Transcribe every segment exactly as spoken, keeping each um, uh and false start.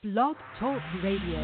Blog Talk Radio.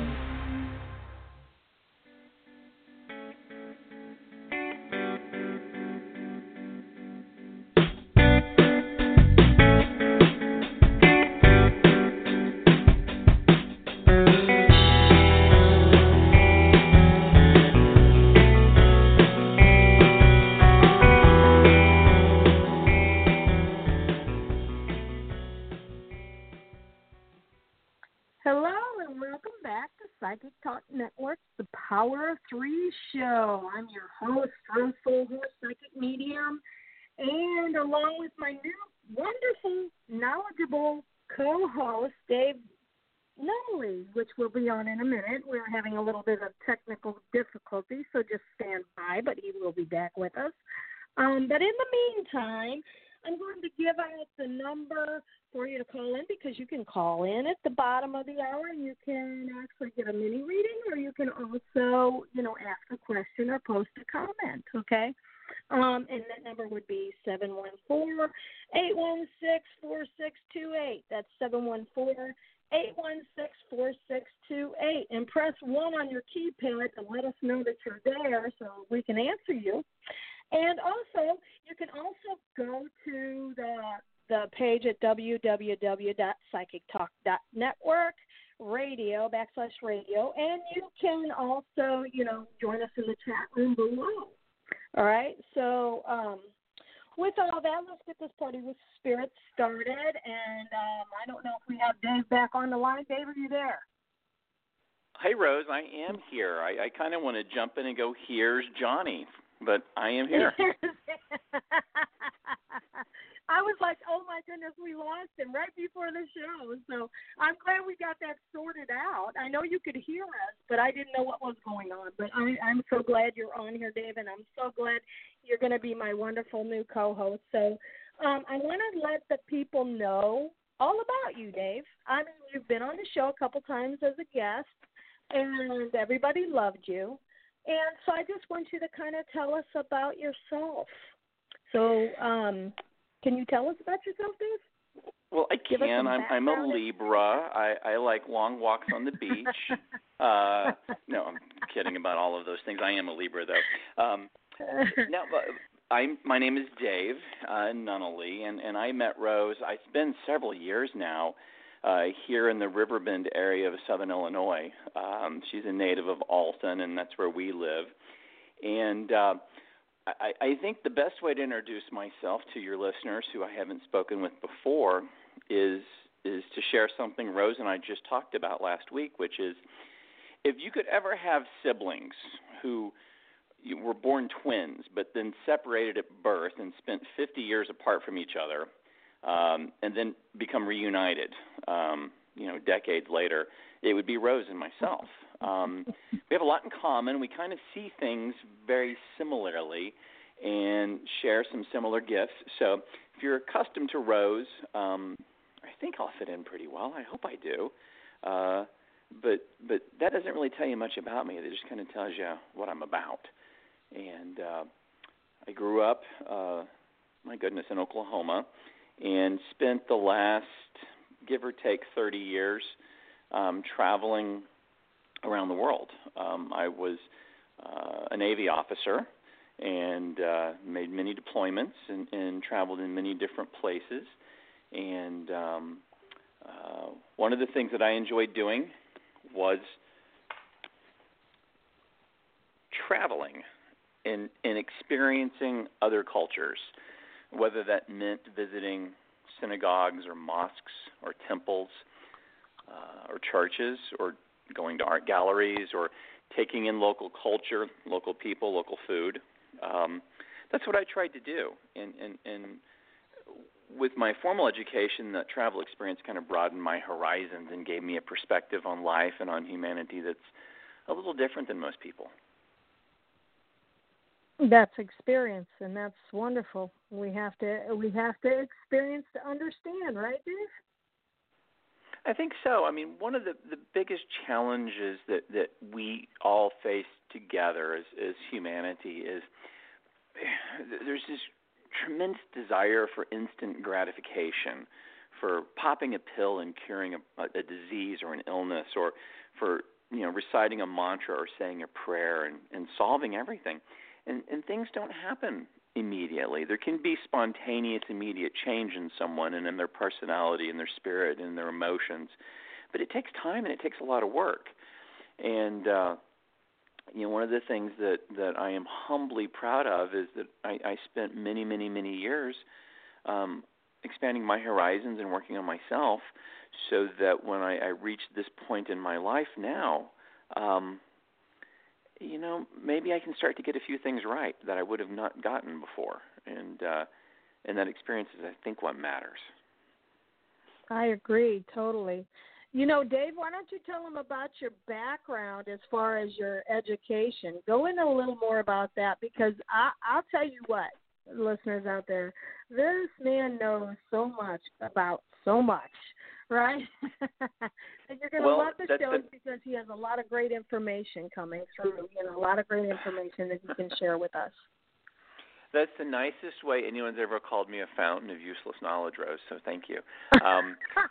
Psychic Talk Network's The Power of Three show. I'm your host, Rose Soulhorse, Psychic Medium, and along with my new, wonderful, knowledgeable co-host, Dave Nunnally, which we'll be on in a minute. We're having a little bit of technical difficulty, so just stand by, but he will be back with us. Um, but in the meantime, I'm going to give out the number for you to call in, because you can call in at the bottom of the hour and you can actually get a mini reading, or you can also, you know, ask a question or post a comment, okay? Um, and that number would be seven one four, eight one six, four six two eight. That's seven one four, eight one six, four six two eight. And press one on your keypad to let us know that you're there so we can answer you. And also, you can also go to the the page at w w w dot psychic talk dot network, radio, backslash radio, and you can also, you know, join us in the chat room below. All right? So um, with all that, let's get this party with spirits started. And um, I don't know if we have Dave back on the line. Dave, are you there? Hey, Rose, I am here. I, I kind of want to jump in and go, here's Johnny, but I am here. I was like, oh, my goodness, we lost him right before the show. So I'm glad we got that sorted out. I know you could hear us, but I didn't know what was going on. But I, I'm so glad you're on here, Dave, and I'm so glad you're going to be my wonderful new co-host. So um, I want to let the people know all about you, Dave. I mean, you've been on the show a couple times as a guest, and everybody loved you. And so I just want you to kind of tell us about yourself. So um, can you tell us about yourself, Dave? Well, I can. I'm, I'm a Libra. I, I like long walks on the beach. uh, no, I'm kidding about all of those things. I am a Libra, though. Um, now, I'm, my name is Dave uh, Nunnally, and, and I met Rose. It's been several years now. Uh, here in the Riverbend area of Southern Illinois. Um, she's a native of Alton, and that's where we live. And uh, I, I think the best way to introduce myself to your listeners, who I haven't spoken with before, is is to share something Rose and I just talked about last week, which is if you could ever have siblings who were born twins but then separated at birth and spent fifty years apart from each other, Um, and then become reunited, um, you know, decades later, it would be Rose and myself. Um, we have a lot in common. We kind of see things very similarly and share some similar gifts. So if you're accustomed to Rose, um, I think I'll fit in pretty well. I hope I do. Uh, but but that doesn't really tell you much about me. It just kind of tells you what I'm about. And uh, I grew up, uh, my goodness, in Oklahoma, and spent the last, give or take, thirty years um, traveling around the world. Um, I was uh, a Navy officer and uh, made many deployments and, and traveled in many different places. And um, uh, one of the things that I enjoyed doing was traveling and, and experiencing other cultures, whether that meant visiting synagogues or mosques or temples uh, or churches, or going to art galleries, or taking in local culture, local people, local food. Um, that's what I tried to do. And, and, and with my formal education, that travel experience kind of broadened my horizons and gave me a perspective on life and on humanity that's a little different than most people. That's experience, and that's wonderful. We have to we have to experience to understand, right, Dave? I think so. I mean, one of the, the biggest challenges that, that we all face together as, as humanity is there's this tremendous desire for instant gratification, for popping a pill and curing a, a disease or an illness, or for, you know, reciting a mantra or saying a prayer and, and solving everything. And, and things don't happen immediately. There can be spontaneous, immediate change in someone and in their personality and their spirit and their emotions. But it takes time and it takes a lot of work. And, uh, you know, one of the things that, that I am humbly proud of is that I, I spent many, many, many years um, expanding my horizons and working on myself so that when I, I reached this point in my life now, um, you know, maybe I can start to get a few things right that I would have not gotten before. And, uh, and that experience is, I think, what matters. I agree, totally. You know, Dave, why don't you tell them about your background as far as your education? Go into a little more about that, because I, I'll tell you what, listeners out there, this man knows so much about so much, right? And you're going to well, love the show the, because he has a lot of great information coming through, you know, a lot of great information that he can share with us. That's the nicest way anyone's ever called me a fountain of useless knowledge, Rose, so thank you. Um,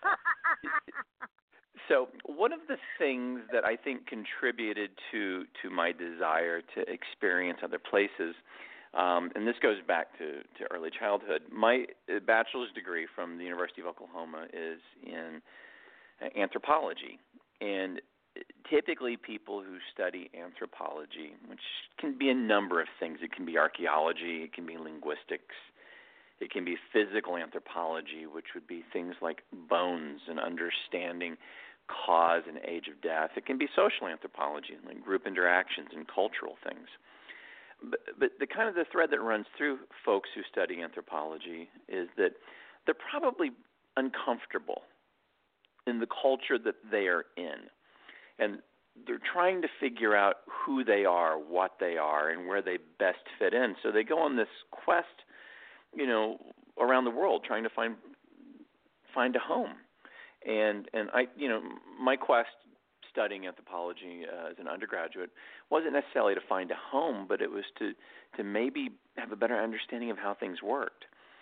so one of the things that I think contributed to, to my desire to experience other places, um, and this goes back to, to early childhood, my bachelor's degree from the University of Oklahoma is in anthropology. And typically people who study anthropology, which can be a number of things. It can be archaeology, it can be linguistics, it can be physical anthropology, which would be things like bones and understanding cause and age of death. It can be social anthropology, like group interactions and cultural things. But, but the kind of the thread that runs through folks who study anthropology is that they're probably uncomfortable in the culture that they are in. And they're trying to figure out who they are, what they are, and where they best fit in. So they go on this quest, you know, around the world trying to find find a home. And and I, you know, my quest studying anthropology uh, as an undergraduate wasn't necessarily to find a home, but it was to to maybe have a better understanding of how things worked.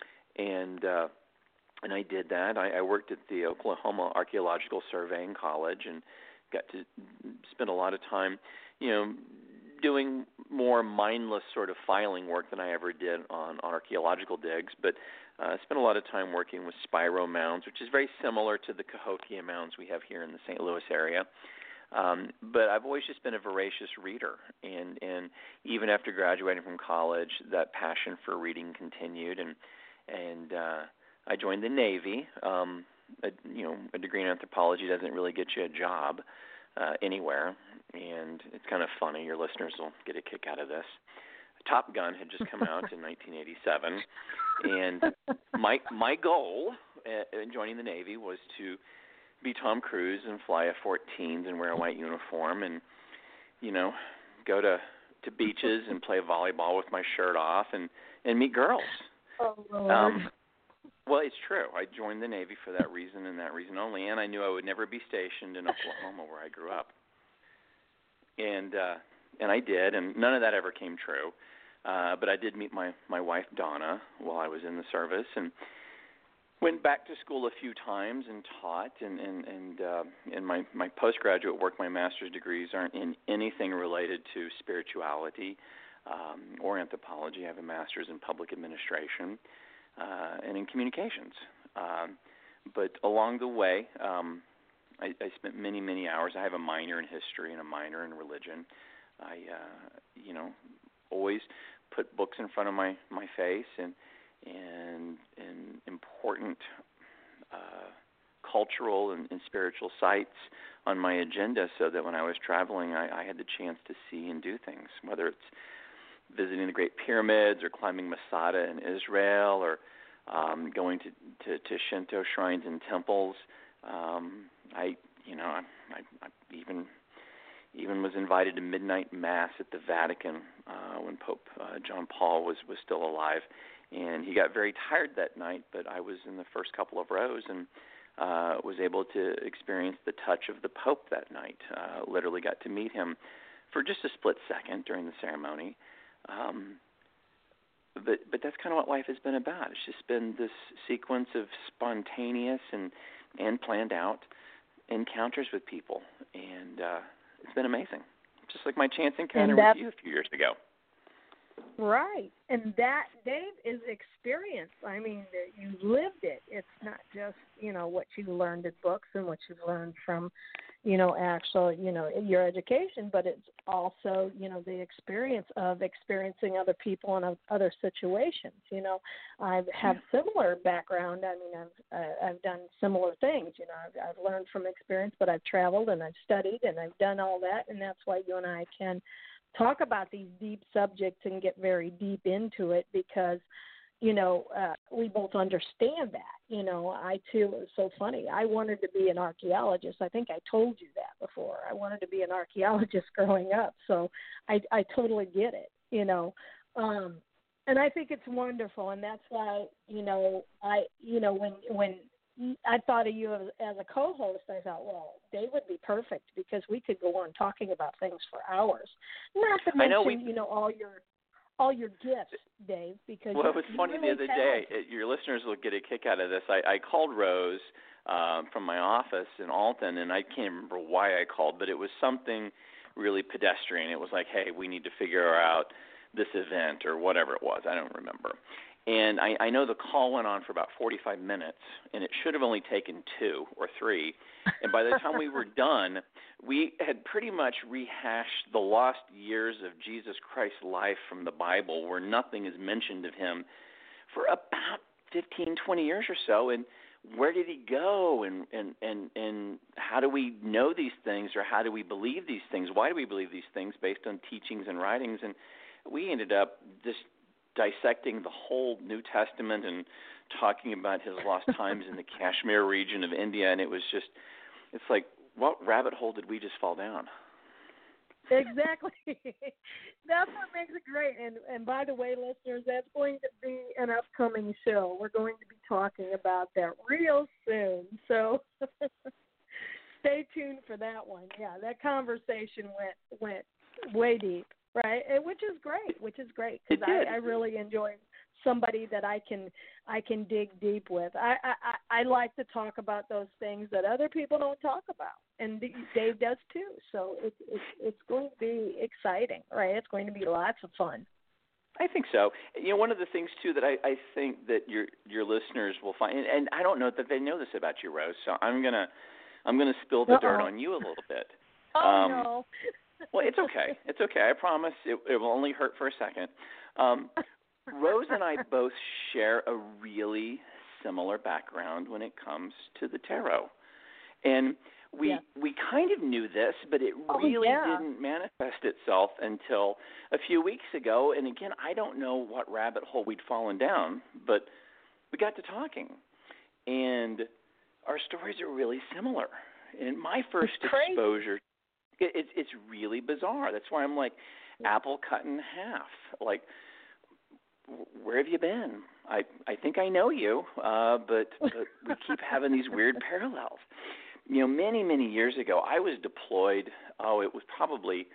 And uh, and I did that. I, I worked at the Oklahoma Archaeological Surveying College and got to spend a lot of time, you know, doing more mindless sort of filing work than I ever did on, on archaeological digs, but I uh, spent a lot of time working with spiro mounds, which is very similar to the Cahokia mounds we have here in the Saint Louis area. Um, but I've always just been a voracious reader, and, and even after graduating from college, that passion for reading continued, and and uh, I joined the Navy. Um, a, you know, a degree in anthropology doesn't really get you a job uh, anywhere, and it's kind of funny. Your listeners will get a kick out of this. Top Gun had just come out in nineteen eighty-seven, and my my goal in joining the Navy was to be Tom Cruise and fly F fourteens and wear a white uniform and, you know, go to, to beaches and play volleyball with my shirt off and, and meet girls. Oh, Lord. Um, well, it's true. I joined the Navy for that reason and that reason only, and I knew I would never be stationed in Oklahoma where I grew up. And uh, and I did, and none of that ever came true. Uh, but I did meet my, my wife, Donna, while I was in the service, and went back to school a few times and taught, and and and uh, in my, my postgraduate work, my master's degrees aren't in anything related to spirituality um, or anthropology. I have a master's in public administration uh, and in communications. Um, but along the way, um, I, I spent many, many hours. I have a minor in history and a minor in religion. I, uh, you know, always put books in front of my, my face and and, and important uh, cultural and, and spiritual sites on my agenda so that when I was traveling, I, I had the chance to see and do things, whether it's visiting the Great Pyramids or climbing Masada in Israel or um, going to, to, to Shinto shrines and temples. Um, I, you know, I, I, I even even was invited to midnight mass at the Vatican uh, when Pope uh, John Paul was, was still alive. And he got very tired that night, but I was in the first couple of rows and uh, was able to experience the touch of the Pope that night. Uh, literally got to meet him for just a split second during the ceremony. Um, but but that's kind of what life has been about. It's just been this sequence of spontaneous and and planned out encounters with people, and uh, it's been amazing. Just like my chance encounter with you a few years ago. Right, and that, Dave, is experience. I mean, you lived it. It's not just, you know, what you learned in books and what you've learned from, you know, actual, you know, your education, but it's also, you know, the experience of experiencing other people and other situations. You know, I have similar background. I mean, I've uh, I've done similar things. You know, I've, I've learned from experience, but I've traveled and I've studied and I've done all that, and that's why you and I can talk about these deep subjects and get very deep into it because, you know, uh, we both understand that. You know, I, too, it was so funny. I wanted to be an archaeologist. I think I told you that before. I wanted to be an archaeologist growing up, so I, I totally get it, you know. Um, and I think it's wonderful, and that's why, you know, I, you know, when when I thought of you as, as a co-host, I thought, well, Dave would be perfect because we could go on talking about things for hours. Not to mention, I know we, you know, all your all your gifts, Dave. Because well, you, it was you funny really the other talented. day. It, your listeners will get a kick out of this. I, I called Rose um, from my office in Alton, and I can't remember why I called, but it was something really pedestrian. It was like, hey, we need to figure out this event or whatever it was. I don't remember. And I, I know the call went on for about forty-five minutes, and it should have only taken two or three. And by the time we were done, we had pretty much rehashed the lost years of Jesus Christ's life from the Bible, where nothing is mentioned of him, for about fifteen, twenty years or so. And where did he go? And, and, and, and how do we know these things, or how do we believe these things? Why do we believe these things based on teachings and writings? And we ended up just dissecting the whole New Testament and talking about his lost times in the Kashmir region of India, and it was just, it's like, what rabbit hole did we just fall down? Exactly. That's what makes it great. And and by the way, listeners, that's going to be an upcoming show. We're going to be talking about that real soon. So stay tuned for that one. Yeah, that conversation went went way deep. Right, which is great, which is great because I, I really enjoy somebody that I can I can dig deep with. I, I, I like to talk about those things that other people don't talk about, and Dave does too. So it's it's it's going to be exciting, right? It's going to be lots of fun. I think so. You know, one of the things too that I, I think that your your listeners will find, and, and I don't know that they know this about you, Rose. So I'm gonna I'm gonna spill the Uh-oh. dirt on you a little bit. Oh um, no. Well, it's okay. It's okay. I promise it, it will only hurt for a second. Um, Rose and I both share a really similar background when it comes to the tarot. And we yeah. we kind of knew this, but it really oh, yeah. didn't manifest itself until a few weeks ago. And again, I don't know what rabbit hole we'd fallen down, but we got to talking. And our stories are really similar. And my first exposure, it, it, it's really bizarre. That's why I'm like, apple cut in half. Like, where have you been? I, I think I know you, uh, but, but we keep having these weird parallels. You know, many, many years ago, I was deployed, oh, it was probably,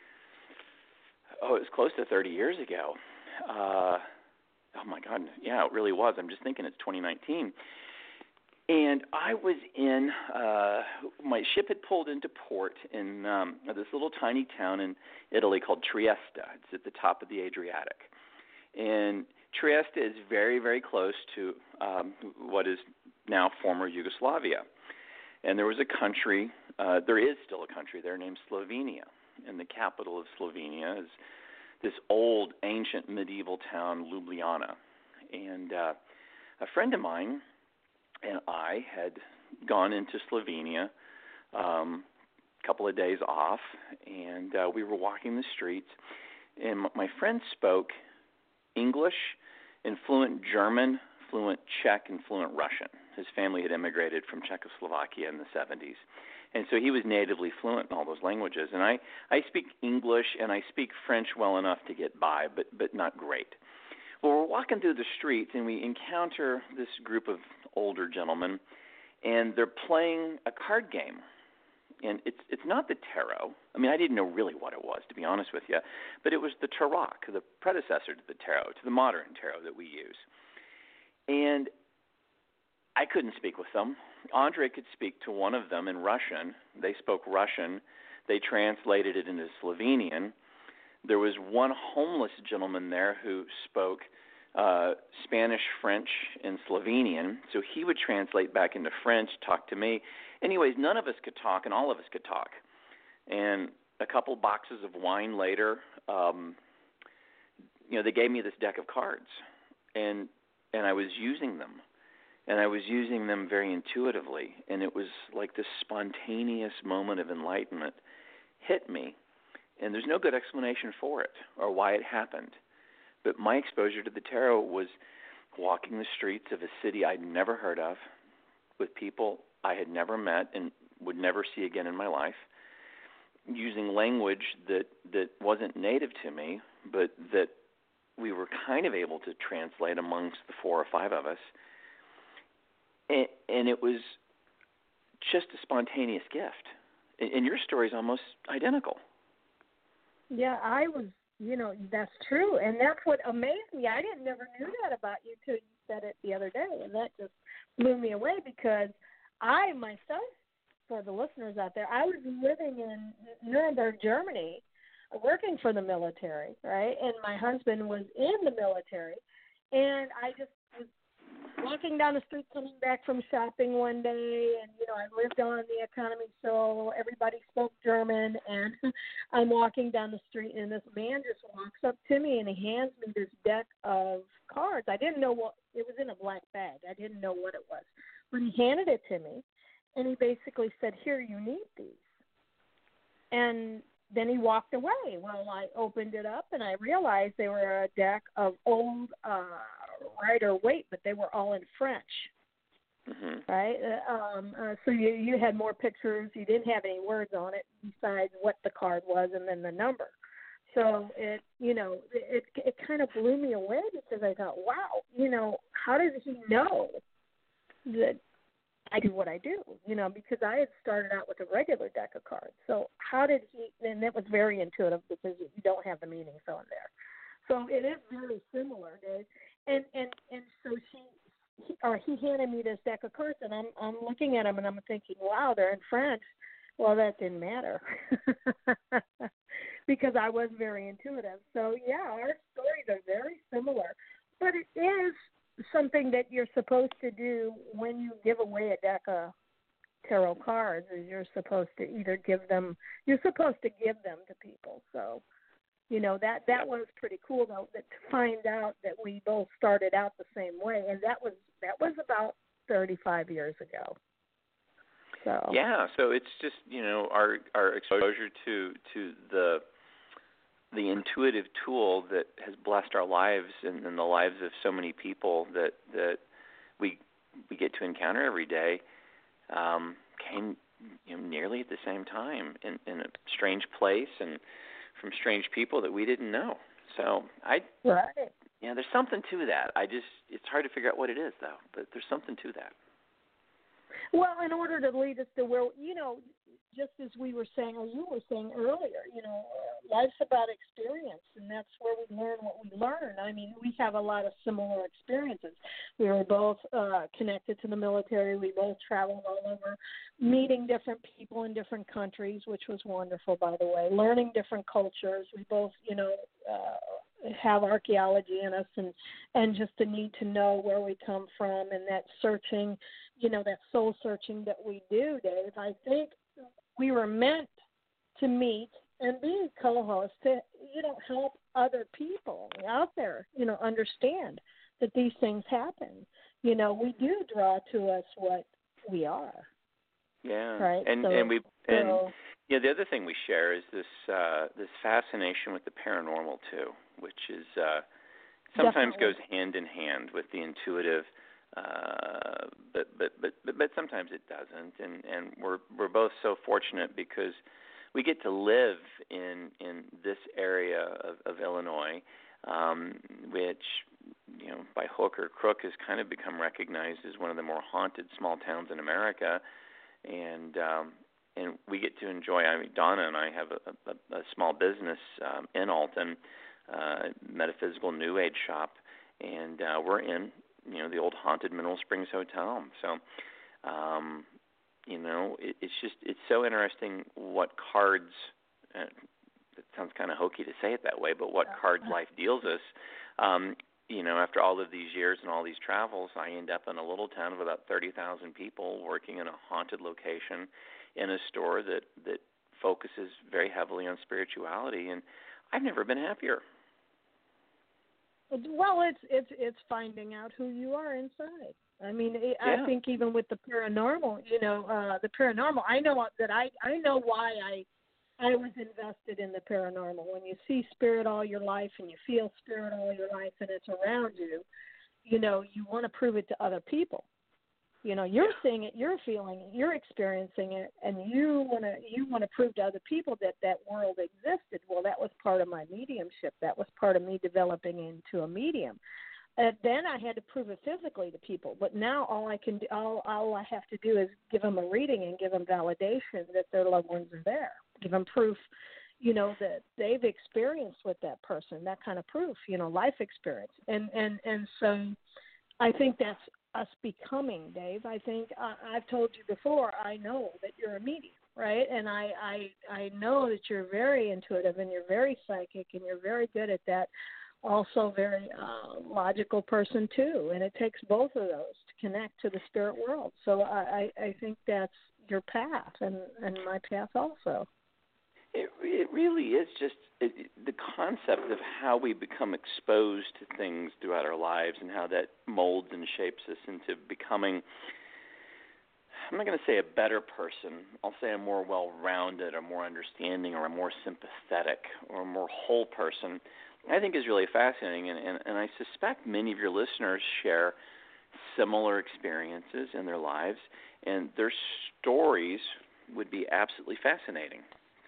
oh, it was close to thirty years ago. Uh, oh, my God, yeah, it really was. I'm just thinking it's twenty nineteen. And I was in, uh, my ship had pulled into port in um, this little tiny town in Italy called Trieste. It's at the top of the Adriatic. And Trieste is very, very close to um, what is now former Yugoslavia. And there was a country, uh, there is still a country there named Slovenia. And the capital of Slovenia is this old, ancient, medieval town, Ljubljana. And uh, a friend of mine and I had gone into Slovenia um, a couple of days off, and uh, we were walking the streets. And my friend spoke English and fluent German, fluent Czech, and fluent Russian. His family had immigrated from Czechoslovakia in the seventies. And so he was natively fluent in all those languages. And I, I speak English and I speak French well enough to get by, but, but not great. Well, we're walking through the streets, and we encounter this group of older gentlemen, and they're playing a card game. and it's it's not the tarot. I mean, I didn't know really what it was, to be honest with you, but it was the tarot, the predecessor to the tarot, to the modern tarot that we use. And I couldn't speak with them. Andre could speak to one of them in Russian. They spoke Russian. They translated it into Slovenian. There was one homeless gentleman there who spoke uh, Spanish, French, and Slovenian, so he would translate back into French, talk to me. Anyways, none of us could talk, and all of us could talk. And a couple boxes of wine later, um, you know, they gave me this deck of cards, and and I was using them, and I was using them very intuitively, and it was like this spontaneous moment of enlightenment hit me, and there's no good explanation for it or why it happened. But my exposure to the tarot was walking the streets of a city I'd never heard of with people I had never met and would never see again in my life, using language that, that wasn't native to me, but that we were kind of able to translate amongst the four or five of us. And, and it was just a spontaneous gift. And, and your story is almost identical. Yeah, I was, you know, that's true. And that's what amazed me. I didn't never knew that about you till you said it the other day. And that just blew me away because I myself, for the listeners out there, I was living in Nuremberg, Germany, working for the military, right? And my husband was in the military. And I just was walking down the street coming back from shopping one day, and, you know, I lived on the economy, so everybody spoke German, and I'm walking down the street, and this man just walks up to me, and he hands me this deck of cards. I didn't know what, it was in a black bag. I didn't know what it was. But he handed it to me, and he basically said, here, you need these. And then he walked away. Well, I opened it up, and I realized they were a deck of old uh, Rider-Waite, but they were all in French, mm-hmm. right? Uh, um, uh, so you, you had more pictures. You didn't have any words on it besides what the card was and then the number. So it, you know, it it kind of blew me away because I thought, wow, you know, how does he know that I do what I do, you know, because I had started out with a regular deck of cards. So how did he, and it was very intuitive because you don't have the meanings on there. So it is very similar, Dave. And, and, and so she, he, or he handed me this deck of cards, and I'm, I'm looking at them, and I'm thinking, wow, they're in French. Well, that didn't matter because I was very intuitive. So, yeah, our stories are very similar. But it is something that you're supposed to do when you give away a deck of tarot cards is you're supposed to either give them, you're supposed to give them to people. So, you know, that, that was pretty cool, though, that to find out that we both started out the same way. And that was, that was about thirty-five years ago. So. Yeah, so it's just, you know, our, our exposure to, to the, the intuitive tool that has blessed our lives and, and the lives of so many people that that we we get to encounter every day um, came, you know, nearly at the same time in, in a strange place and from strange people that we didn't know. So I, right. yeah, there's something to that. I just it's hard to figure out what it is though, but there's something to that. Well, in order to lead us to where, you know, just as we were saying, or you were saying earlier, you know, uh, life's about experience, and that's where we learn what we learn. I mean, we have a lot of similar experiences. We were both uh, connected to the military. We both traveled all over, meeting different people in different countries, which was wonderful, by the way, learning different cultures. We both, you know, uh, have archaeology in us and, and just the need to know where we come from and that searching, you know, that soul searching that we do, Dave. I think we were meant to meet and be co-hosts to, you know, help other people out there, you know, understand that these things happen. You know, we do draw to us what we are. Yeah. Right. And so, and we and so, yeah, the other thing we share is this uh, this fascination with the paranormal too, which is uh, sometimes Definitely. goes hand in hand with the intuitive. Uh, but, but but but but sometimes it doesn't, and, and we're we're both so fortunate because we get to live in in this area of, of Illinois, um, which, you know, by hook or crook has kind of become recognized as one of the more haunted small towns in America, and um, and we get to enjoy. I mean, Donna and I have a, a, a small business um, in Alton, uh, metaphysical New Age shop, and uh, we're in, you know, the old haunted Mineral Springs Hotel. So, um, you know, it, it's just it's so interesting what cards. Uh, it sounds kind of hokey to say it that way, but what cards life deals us. Um, you know, after all of these years and all these travels, I end up in a little town of about thirty thousand people working in a haunted location in a store that, that focuses very heavily on spirituality, and I've never been happier. Well, it's it's it's finding out who you are inside. I mean, it, yeah. I think even with the paranormal, you know, uh, the paranormal, I know that I, I know why I I was invested in the paranormal. When you see spirit all your life and you feel spirit all your life and it's around you, you know, you want to prove it to other people. You know, you're seeing it, you're feeling it, you're experiencing it, and you want to you want to prove to other people that that world existed. Well, that was part of my mediumship. That was part of me developing into a medium. And then I had to prove it physically to people. But now all I can do, all, all I have to do is give them a reading and give them validation that their loved ones are there. Give them proof, you know, that they've experienced with that person, that kind of proof, you know, life experience. And and, and so I think that's us becoming, Dave. I think uh, I've told you before, I know that you're a medium, right? And I, I I know that you're very intuitive and you're very psychic and you're very good at that. Also very uh, logical person too, and it takes both of those to connect to the spirit world. So I, I, I think that's your path and, and my path also. It, it really is just it, the concept of how we become exposed to things throughout our lives and how that molds and shapes us into becoming, I'm not going to say a better person, I'll say a more well-rounded, a more understanding, or a more sympathetic, or a more whole person, I think is really fascinating, and, and, and I suspect many of your listeners share similar experiences in their lives, and their stories would be absolutely fascinating.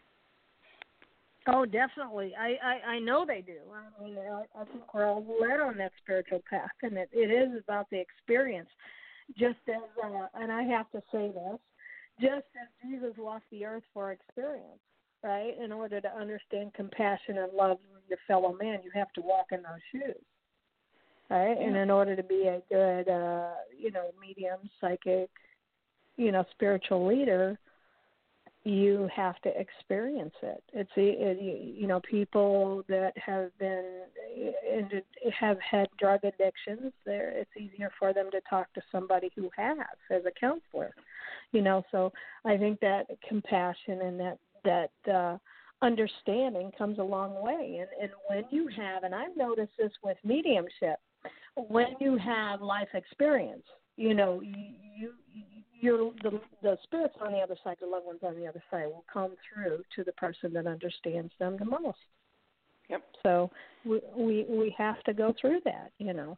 Oh, definitely. I, I, I know they do. I mean, I, I think we're all led on that spiritual path, and it, it is about the experience. Just as, uh, and I have to say this, just as Jesus walked the earth for experience, right? In order to understand compassion and love of your fellow man, you have to walk in those shoes, right? Yeah. And in order to be a good, uh, you know, medium, psychic, you know, spiritual leader, you have to experience it. It's, it, you know, people that have been, have had drug addictions, it's easier for them to talk to somebody who has as a counselor, you know. So I think that compassion and that, that uh, understanding comes a long way. And, and when you have, and I've noticed this with mediumship, when you have life experience, you know, you, you you're, the, the spirits on the other side, the loved ones on the other side will come through to the person that understands them the most. Yep. So we we, we have to go through that, you know.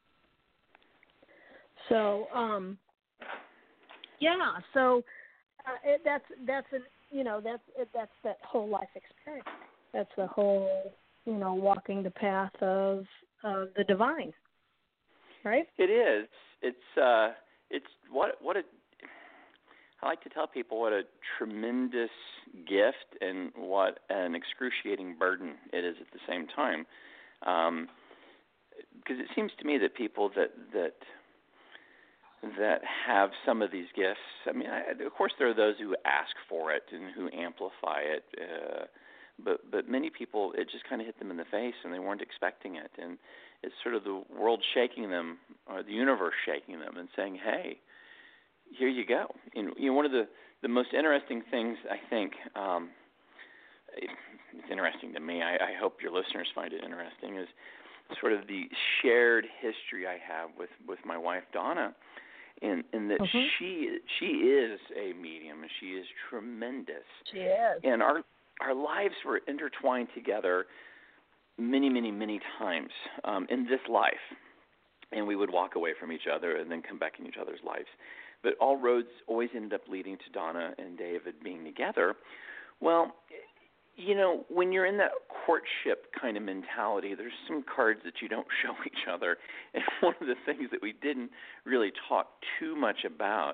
So, um, yeah, so uh, it, that's, that's an, you know, that's that's that whole life experience. That's the whole, you know, walking the path of uh, the divine, right? It is. It's uh, it's what what a. I like to tell people what a tremendous gift and what an excruciating burden it is at the same time, um, because it seems to me that people that that. that have some of these gifts. I mean, I, of course, there are those who ask for it and who amplify it, uh, but but many people, it just kind of hit them in the face, and they weren't expecting it, and it's sort of the world shaking them, or the universe shaking them, and saying, "Hey, here you go." And you know, one of the the most interesting things I think, um, it's interesting to me. I, I hope your listeners find it interesting. Is sort of the shared history I have with with my wife Donna. In, in that mm-hmm. she she is a medium, and she is tremendous. She is. And our our lives were intertwined together many, many, many times um, in this life. And we would walk away from each other and then come back in each other's lives. But all roads always ended up leading to Donna and David being together. Well, you know, when you're in that courtship kind of mentality, there's some cards that you don't show each other. And one of the things that we didn't really talk too much about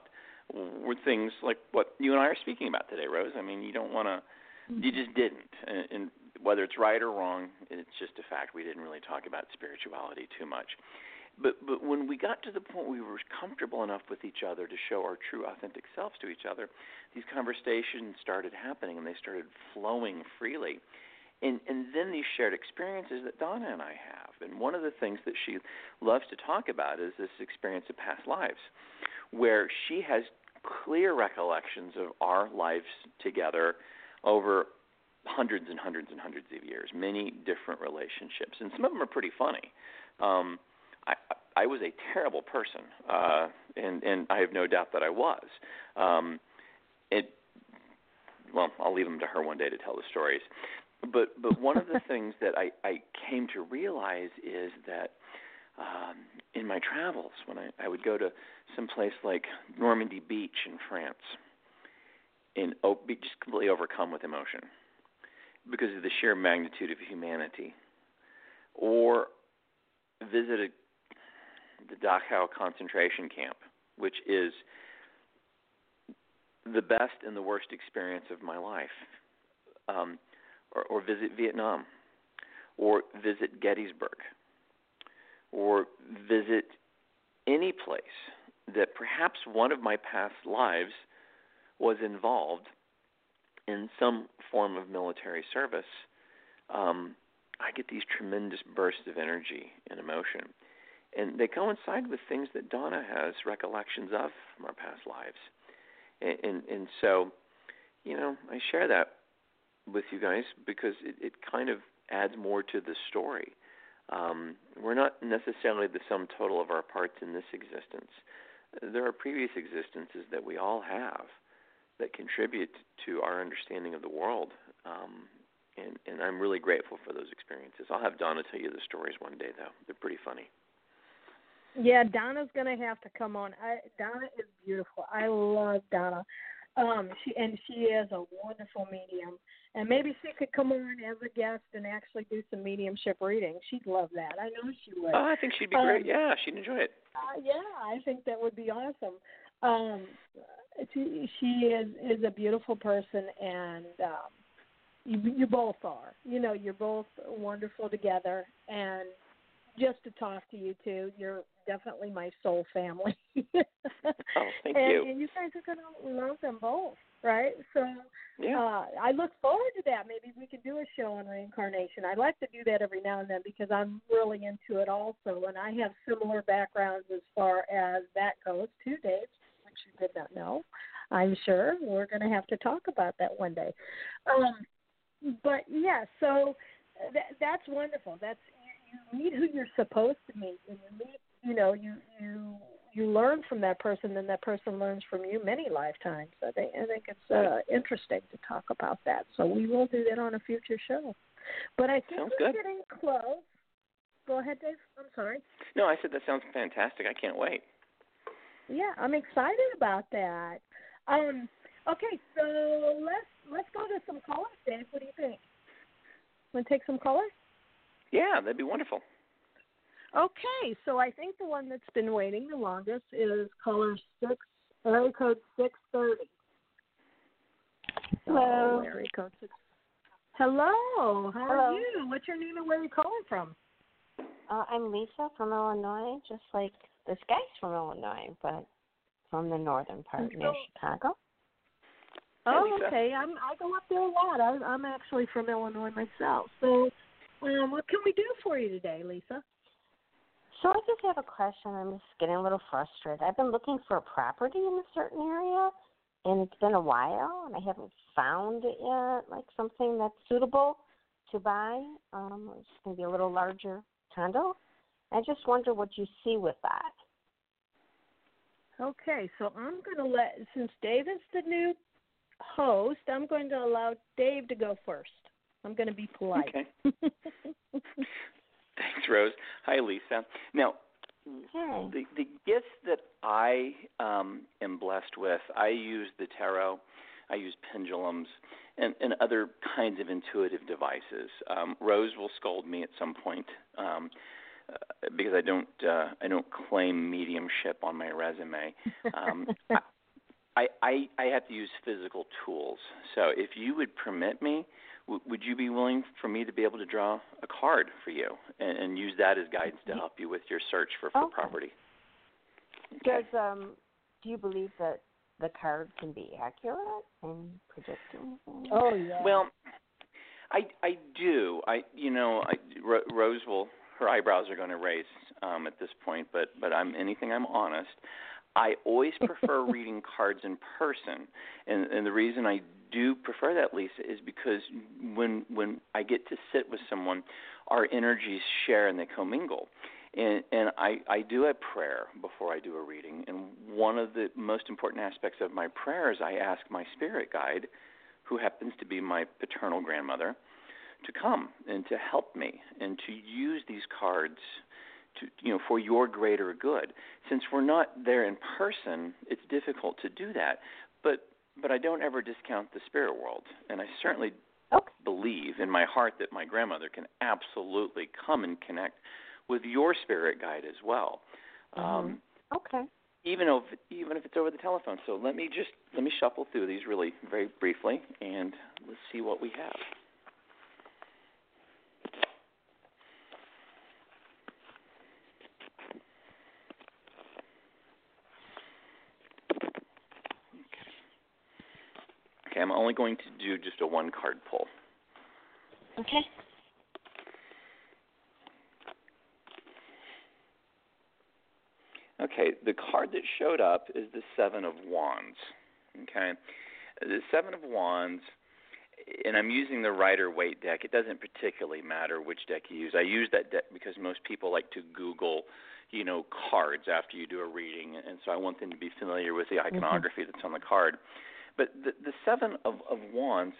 were things like what you and I are speaking about today, Rose. I mean, you don't want to, mm-hmm. you just didn't. And, and whether it's right or wrong, it's just a fact. We didn't really talk about spirituality too much. But but when we got to the point we were comfortable enough with each other to show our true, authentic selves to each other, these conversations started happening and they started flowing freely. And, and then these shared experiences that Donna and I have. And one of the things that she loves to talk about is this experience of past lives, where she has clear recollections of our lives together over hundreds and hundreds and hundreds of years, many different relationships. And some of them are pretty funny. Um, I, I was a terrible person, uh, and, and I have no doubt that I was. Um, it, well, I'll leave them to her one day to tell the stories. But but one of the things that I, I came to realize is that um, in my travels, when I, I would go to some place like Normandy Beach in France, and oh, be just completely overcome with emotion because of the sheer magnitude of humanity, or visit a, the Dachau concentration camp, which is the best and the worst experience of my life. Um, Or, or visit Vietnam, or visit Gettysburg, or visit any place that perhaps one of my past lives was involved in some form of military service, um, I get these tremendous bursts of energy and emotion. And they coincide with things that Donna has recollections of from our past lives. And, and, and so, you know, I share that with you guys because it, it kind of adds more to the story. Um, we're not necessarily the sum total of our parts in this existence. There are previous existences that we all have that contribute to our understanding of the world, um, and, and I'm really grateful for those experiences. I'll have Donna tell you the stories one day, though. They're pretty funny. Yeah, Donna's going to have to come on. I, Donna is beautiful. I love Donna. Um, she and she is a wonderful medium. And maybe she could come on as a guest and actually do some mediumship reading. She'd love that. I know she would. Oh, I think she'd be um, great. Yeah, she'd enjoy it. Uh, yeah, I think that would be awesome. Um, she she is, is a beautiful person, and um, you, you both are. You know, you're both wonderful together. And just to talk to you two, you're definitely my soul family. Oh, thank and, you. And you guys are going to love them both. Right, so yeah. uh, I look forward to that. Maybe we could do a show on reincarnation. I like to do that every now and then because I'm really into it also, and I have similar backgrounds as far as that goes too, Dave, which you did not know. I'm sure we're going to have to talk about that one day. Um, but yeah, so that, that's wonderful. That's you, you meet who you're supposed to meet, and you meet, you know, you you. you learn from that person, and that person learns from you many lifetimes. I think, I think it's uh, interesting to talk about that. So we will do that on a future show. But I think sounds we're good. getting close. Go ahead, Dave. I'm sorry. No, I said that sounds fantastic. I can't wait. Yeah, I'm excited about that. Um, okay, so let's let's go to some callers, Dave. What do you think? Want to take some callers? Yeah, that'd be wonderful. Okay, so I think the one that's been waiting the longest is caller six, area code six thirty. Hello. Oh, area code six. Hello. How Hello. are you? What's your name and where are you calling from? Uh, I'm Lisa from Illinois, just like this guy's from Illinois, but from the northern part so, near Chicago. Oh, hey, okay. I'm, I go up there a lot. I, I'm actually from Illinois myself. So um, what can we do for you today, Lisa? So I just have a question. I'm just getting a little frustrated. I've been looking for a property in a certain area, and it's been a while, and I haven't found it yet, like something that's suitable to buy. Um, it's going to be a little larger condo. I just wonder what you see with that. Okay, so I'm going to let, since Dave is the new host, I'm going to allow Dave to go first. I'm going to be polite. Okay. Thanks, Rose. Hi, Lisa. Now, Hi. the the gifts that I um, am blessed with, I use the tarot, I use pendulums, and, and other kinds of intuitive devices. Um, Rose will scold me at some point um, uh, because I don't uh, I don't claim mediumship on my resume. Um, I, I, I, I have to use physical tools. So if you would permit me, w- would you be willing for me to be able to draw a card for you and, and use that as guidance to help you with your search for, for okay. property? Okay. Does um, do you believe that the card can be accurate in predicting things? Oh yeah. Well, I, I do. I you know I, Ro- Rose will her eyebrows are going to raise um, at this point, but but I'm anything I'm honest. I always prefer reading cards in person, and, and the reason I do prefer that, Lisa, is because when when I get to sit with someone, our energies share and they commingle. And, and I, I do a prayer before I do a reading, and one of the most important aspects of my prayer is I ask my spirit guide, who happens to be my paternal grandmother, to come and to help me and to use these cards to, you know, for your greater good. Since we're not there in person, it's difficult to do that. But but I don't ever discount the spirit world, and I certainly okay. believe in my heart that my grandmother can absolutely come and connect with your spirit guide as well. Mm-hmm. Um, okay. Even if even if it's over the telephone. So let me just let me shuffle through these really very briefly, and let's see what we have. Okay, I'm only going to do just a one card pull. Okay. Okay, the card that showed up is the Seven of Wands. Okay, the Seven of Wands, and I'm using the Rider-Waite deck. It doesn't particularly matter which deck you use. I use that deck because most people like to Google, you know, cards after you do a reading, and so I want them to be familiar with the iconography mm-hmm. that's on the card. But the, the Seven of, of Wands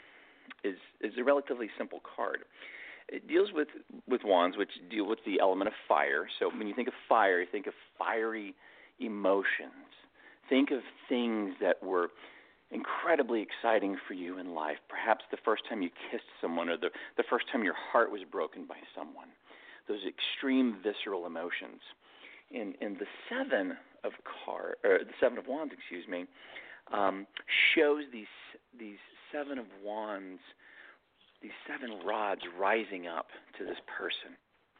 is is a relatively simple card. It deals with, with wands, which deal with the element of fire. So when you think of fire, you think of fiery emotions. Think of things that were incredibly exciting for you in life. Perhaps the first time you kissed someone, or the, the first time your heart was broken by someone. Those extreme visceral emotions. And, and the seven of car, or the seven of wands, excuse me, um, shows these these seven of wands, these seven rods rising up to this person.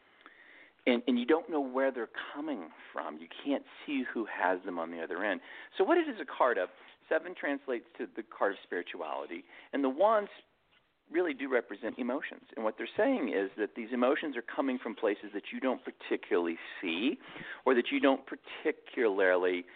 And, and you don't know where they're coming from. You can't see who has them on the other end. So what it is a card of, seven translates to the card of spirituality, and the wands really do represent emotions. And what they're saying is that these emotions are coming from places that you don't particularly see, or that you don't particularly,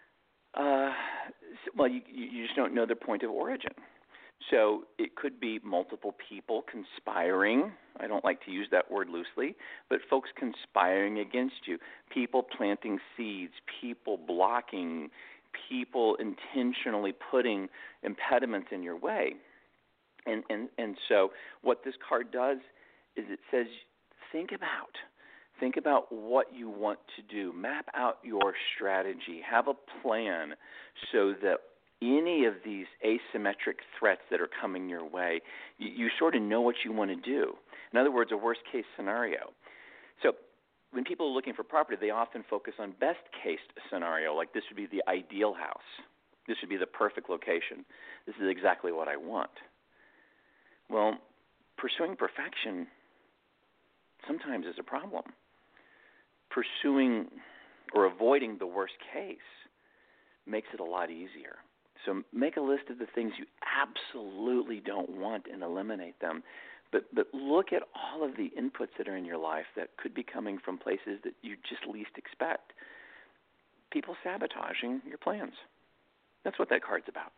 uh, well, you, you just don't know their point of origin. So it could be multiple people conspiring. I don't like to use that word loosely, but folks conspiring against you, people planting seeds, people blocking, people intentionally putting impediments in your way. And, and, and so what this card does is it says, think about, think about what you want to do. Map out your strategy. Have a plan so that any of these asymmetric threats that are coming your way, you, you sort of know what you want to do. In other words, a worst-case scenario. So when people are looking for property, they often focus on best-case scenario, like this would be the ideal house. This would be the perfect location. This is exactly what I want. Well, pursuing perfection sometimes is a problem. Pursuing or avoiding the worst case makes it a lot easier. So make a list of the things you absolutely don't want and eliminate them. But but look at all of the inputs that are in your life that could be coming from places that you just least expect. People sabotaging your plans. That's what that card's about.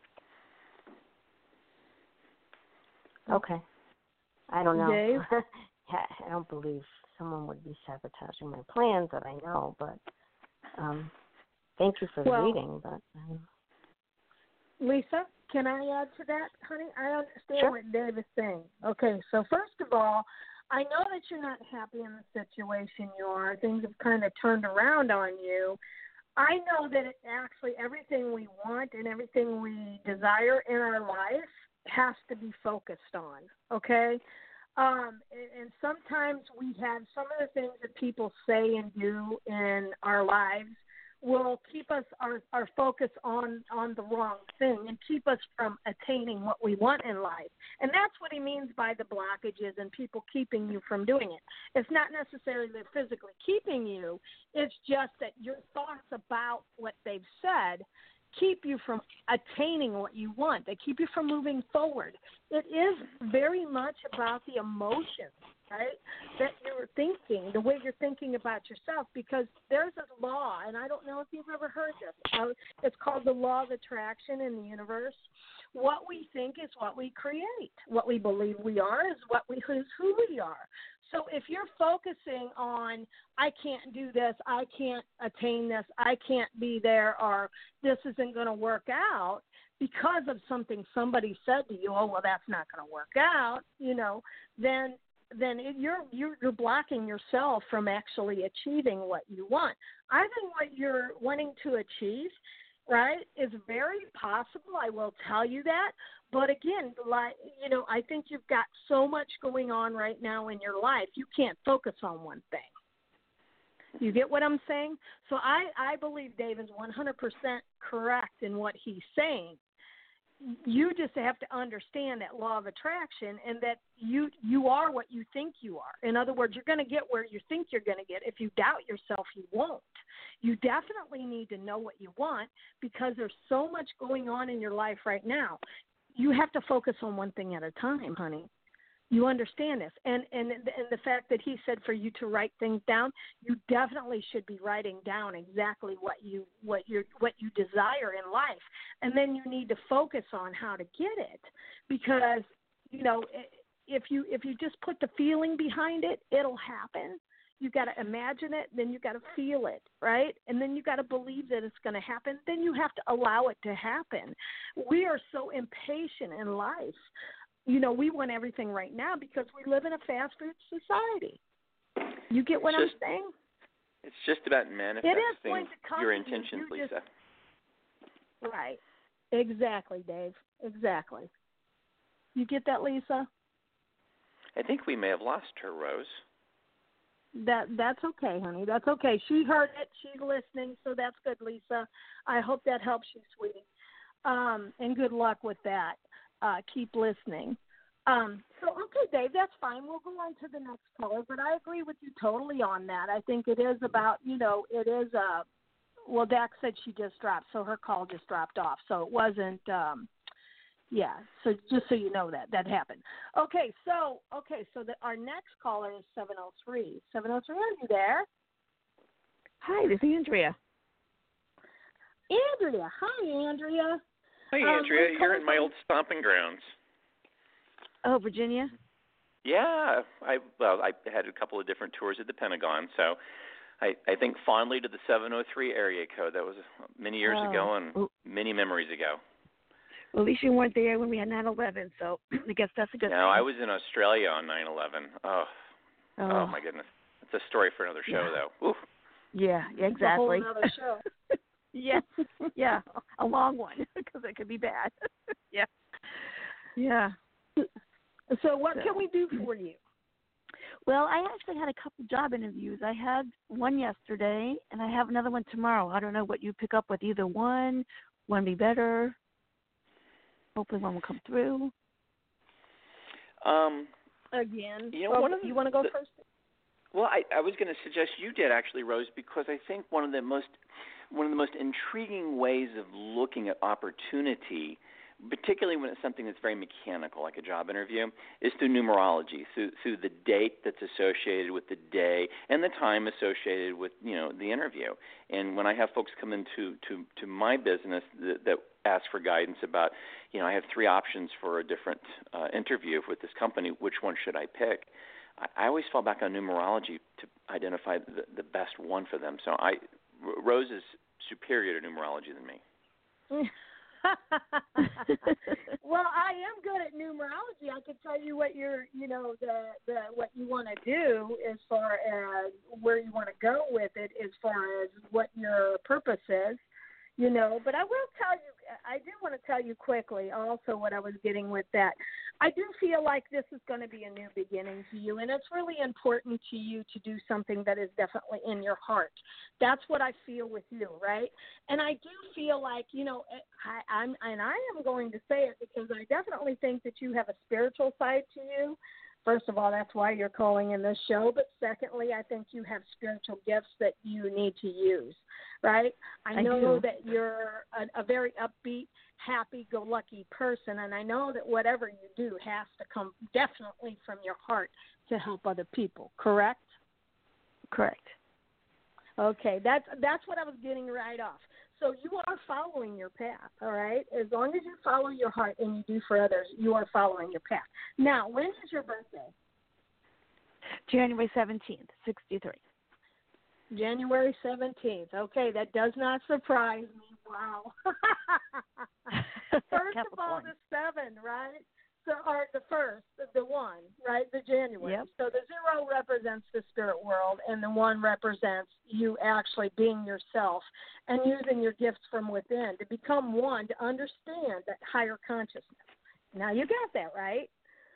Okay. I don't know. Dave? I don't believe someone would be sabotaging my plans that I know, but um, thank you for the well, reading. But um, Lisa, can I add to that, honey? I understand sure. what Dave is saying. Okay, so first of all, I know that you're not happy in the situation you are. Things have kind of turned around on you. I know that it actually everything we want and everything we desire in our life has to be focused on, okay? Um, and, and sometimes we have some of the things that people say and do in our lives, will keep us our, our focus on, on the wrong thing and keep us from attaining what we want in life. And that's what he means by the blockages and people keeping you from doing it. It's not necessarily they're physically keeping you. It's just that your thoughts about what they've said keep you from attaining what you want. They keep you from moving forward. It is very much about the emotions, right, that you're thinking, the way you're thinking about yourself, because there's a law, and I don't know if you've ever heard this. Uh, it's called the law of attraction in the universe. What we think is what we create. What we believe we are is what we is who we are. So if you're focusing on, I can't do this, I can't attain this, I can't be there, or this isn't going to work out because of something somebody said to you, oh, well, that's not going to work out, you know, then then it, you're, you're you're blocking yourself from actually achieving what you want. I think what you're wanting to achieve, right, is very possible. I will tell you that. But again, like, you know, I think you've got so much going on right now in your life, you can't focus on one thing. You get what I'm saying? So I, I believe Dave is one hundred percent correct in what he's saying. You just have to understand that law of attraction and that you you are what you think you are. In other words, you're going to get where you think you're going to get. If you doubt yourself, you won't. You definitely need to know what you want because there's so much going on in your life right now. You have to focus on one thing at a time, honey. You understand this. And, and and the fact that he said for you to write things down, you definitely should be writing down exactly what you what you what you desire in life. And then you need to focus on how to get it because, you know, if you if you just put the feeling behind it, it'll happen. You got to imagine it, then you got to feel it, right? And then you got to believe that it's going to happen. Then you have to allow it to happen. We are so impatient in life. You know, we want everything right now because we live in a fast food society. You get what it's I'm saying? It's just about manifesting it is going to come your to intentions, you. You Lisa. Just, right. Exactly, Dave. Exactly. You get that, Lisa? I think we may have lost her, Rose. That that's okay, honey. That's okay. She heard it. She's listening, so that's good, Lisa. I hope that helps you, sweetie. Um, and good luck with that. Uh, keep listening. Um, so, okay, Dave, that's fine. We'll go on to the next caller, but I agree with you totally on that. I think it is about, you know, it is, uh, well, Dax said she just dropped, so her call just dropped off. So it wasn't, um, yeah, so just so you know that, that happened. Okay, so, okay, so the, our next caller is seven oh three. seven oh three, are you there? Hi, this is Andrea. Andrea. Hi, Andrea. Hi, Andrea. Um, You're in my old stomping grounds. Oh, Virginia? Yeah. I well, I had a couple of different tours at the Pentagon, so I, I think fondly to the seven oh three area code. That was many years oh. ago and well, many memories ago. Well, at least you weren't there when we had nine eleven, so I guess that's a good no, thing. No, I was in Australia on nine eleven. Oh, oh, oh, my goodness. It's a story for another show, yeah. though. Oof. Yeah, exactly. It's a whole other show. yeah, yeah, a long one because it could be bad. yeah, yeah. So what so. can we do for you? Well, I actually had a couple job interviews. I had one yesterday, and I have another one tomorrow. I don't know what you pick up with either one. One be better. Hopefully one will come through. Um, Again, you know, well, one of the, you want to go the, first? Well, I, I was going to suggest you did actually, Rose, because I think one of the most one of the most intriguing ways of looking at opportunity, particularly when it's something that's very mechanical, like a job interview, is through numerology, through through the date that's associated with the day and the time associated with, you know, the interview. And when I have folks come into to, to my business that, that ask for guidance about, you know, I have three options for a different uh, interview with this company, which one should I pick? I, I always fall back on numerology to identify the, the best one for them. So I, Rose is superior to numerology than me. Well, I am good at numerology. I can tell you what you're, you know, the the what you want to do as far as where you want to go with it, as far as what your purpose is, you know. But I will tell you, I do want to tell you quickly also what I was getting with that. I do feel like this is going to be a new beginning to you, and it's really important to you to do something that is definitely in your heart. That's what I feel with you, right? And I do feel like, you know, I, I'm, and I am going to say it because I definitely think that you have a spiritual side to you. First of all, that's why you're calling in this show. But secondly, I think you have spiritual gifts that you need to use, right? I, I know do. that you're a, a very upbeat, happy-go-lucky person, and I know that whatever you do has to come definitely from your heart to help other people, correct? Correct. Okay, that's that's what I was getting right off. So you are following your path, all right? As long as you follow your heart and you do for others, you are following your path. Now, when is your birthday? January seventeenth, sixty-three. January seventeenth. Okay, that does not surprise me. Wow. First of all, the seven, right? So, or the first, the one, right? The January. Yep. So the zero represents the spirit world, and the one represents you actually being yourself and using your gifts from within to become one, to understand that higher consciousness. Now you got that, right?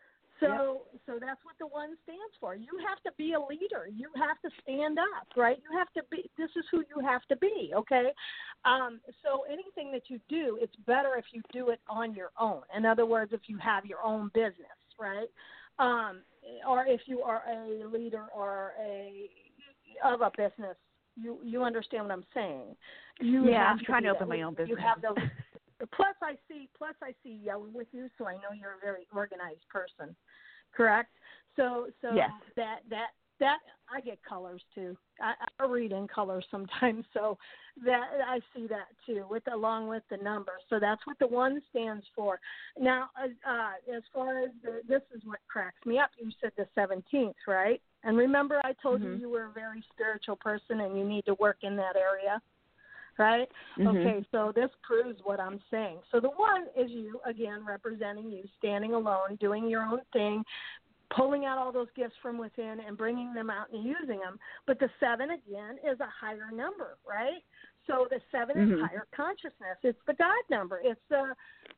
So, yep. so that's what the one stands for. You have to be a leader. You have to stand up, right? You have to be. This is who you have to be. Okay. Um, so anything that you do, it's better if you do it on your own. In other words, if you have your own business, right? Um, or if you are a leader or a of a business, you you understand what I'm saying? You yeah, have I'm to trying to that. open my own business. You have the. Plus, I see. Plus, I see yellow with you, so I know you're a very organized person. Correct. So, so yes. that that that I get colors too. I, I read in colors sometimes, so that I see that too, with along with the numbers. So that's what the one stands for. Now, uh, uh, as far as the, this is what cracks me up. You said the seventeenth, right? And remember, I told mm-hmm. you you were a very spiritual person, and you need to work in that area. Right? Mm-hmm. Okay, so this proves what I'm saying. So the one is you, again, representing you, standing alone, doing your own thing, pulling out all those gifts from within and bringing them out and using them. But the seven, again, is a higher number, right? So the seven mm-hmm. is higher consciousness. It's the God number. It's the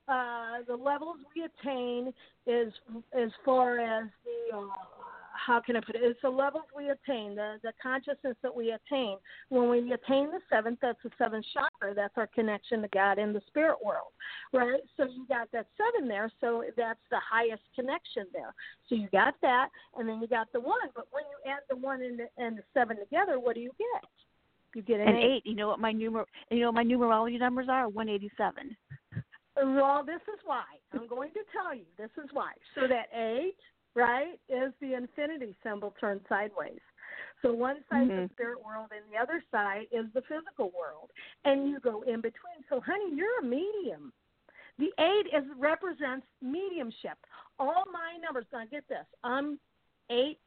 uh, the levels we attain is as far as the, uh, how can I put it? It's the levels we attain, the, the consciousness that we attain. When we attain the seventh, that's the seventh chakra. That's our connection to God in the spirit world, right? So you got that seven there, so that's the highest connection there. So you got that, and then you got the one. But when you add the one and the, and the seven together, what do you get? You get an, an eight. eight. You know what my numer you know what my numerology numbers are? one eighty-seven. Well, this is why. I'm going to tell you. This is why. So that eight, right, is the infinity symbol turned sideways. So one side mm-hmm. is the spirit world and the other side is the physical world. And you go in between. So, honey, you're a medium. The eight is represents mediumship. All my numbers, now get this, I'm eight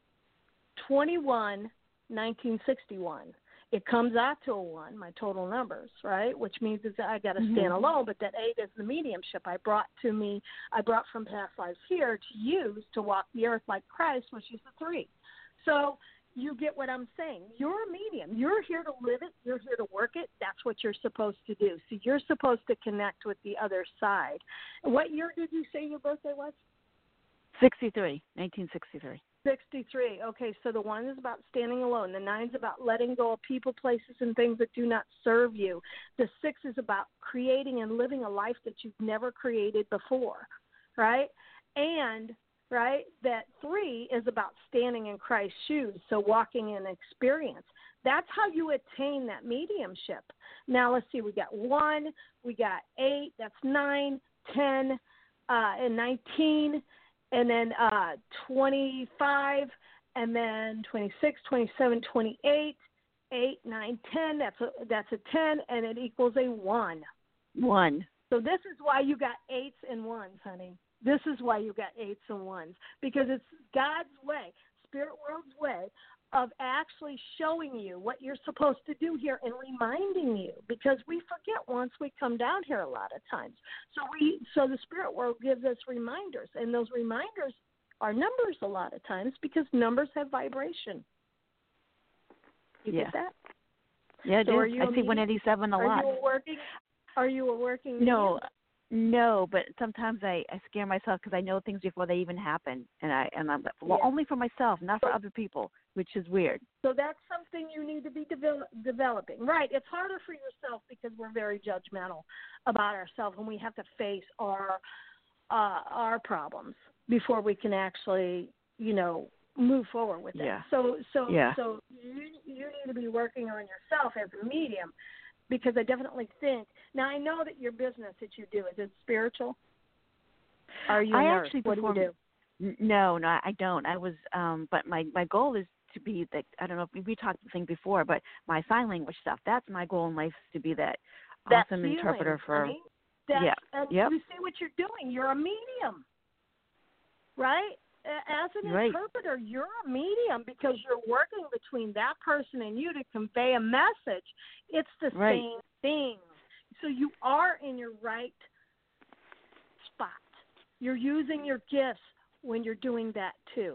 twenty-one nineteen sixty-one. It comes out to a one, my total numbers, right? Which means is that I got to mm-hmm. stand alone. But that eight is the mediumship I brought to me. I brought from past lives here to use to walk the earth like Christ, which is the three. So you get what I'm saying. You're a medium. You're here to live it. You're here to work it. That's what you're supposed to do. So you're supposed to connect with the other side. What year did you say your birthday was? sixty-three, nineteen sixty-three. sixty-three. Okay, so the one is about standing alone. The nine is about letting go of people, places, and things that do not serve you. The six is about creating and living a life that you've never created before, right? And, right, that three is about standing in Christ's shoes, so walking in experience. That's how you attain that mediumship. Now, let's see. We got one, we got eight, that's nine, ten, uh, and nineteen, and then uh, twenty-five, and then twenty-six, twenty-seven, twenty-eight, eight, nine, ten. That's a, that's a ten, and it equals a one. One. So this is why you got eights and ones, honey. This is why you got eights and ones, because it's God's way, Spirit World's way, of actually showing you what you're supposed to do here and reminding you, because we forget once we come down here a lot of times. So we, so the Spirit World gives us reminders, and those reminders are numbers a lot of times, because numbers have vibration. You yeah. get that? Yeah, I so do. Are you I see one eighty-seven a are lot. You a working, are you a working No, No, but sometimes I, I scare myself because I know things before they even happen, and I and I'm well Yeah. only for myself, not for other people, which is weird. So that's something you need to be devel- developing. Right. It's harder for yourself because we're very judgmental about ourselves when we have to face our uh, our problems before we can actually, you know, move forward with it. Yeah. So so Yeah. so you you need to be working on yourself as a medium, because I definitely think, now I know that your business that you do, is it spiritual? Are you a I nurse? actually What do you perform. do? N- No, no, I don't. I was, um, but my my goal is to be that. I don't know if we, we talked the thing before, but my sign language stuff. That's my goal in life, is to be that That's awesome healing, interpreter for. honey. That's, Yeah. and Yep. you see what you're doing. You're a medium, right? A- As an Right. interpreter, you're a medium because you're working between that person and you to convey a message. It's the Right. same thing. So you are in your right spot. You're using your gifts when you're doing that too.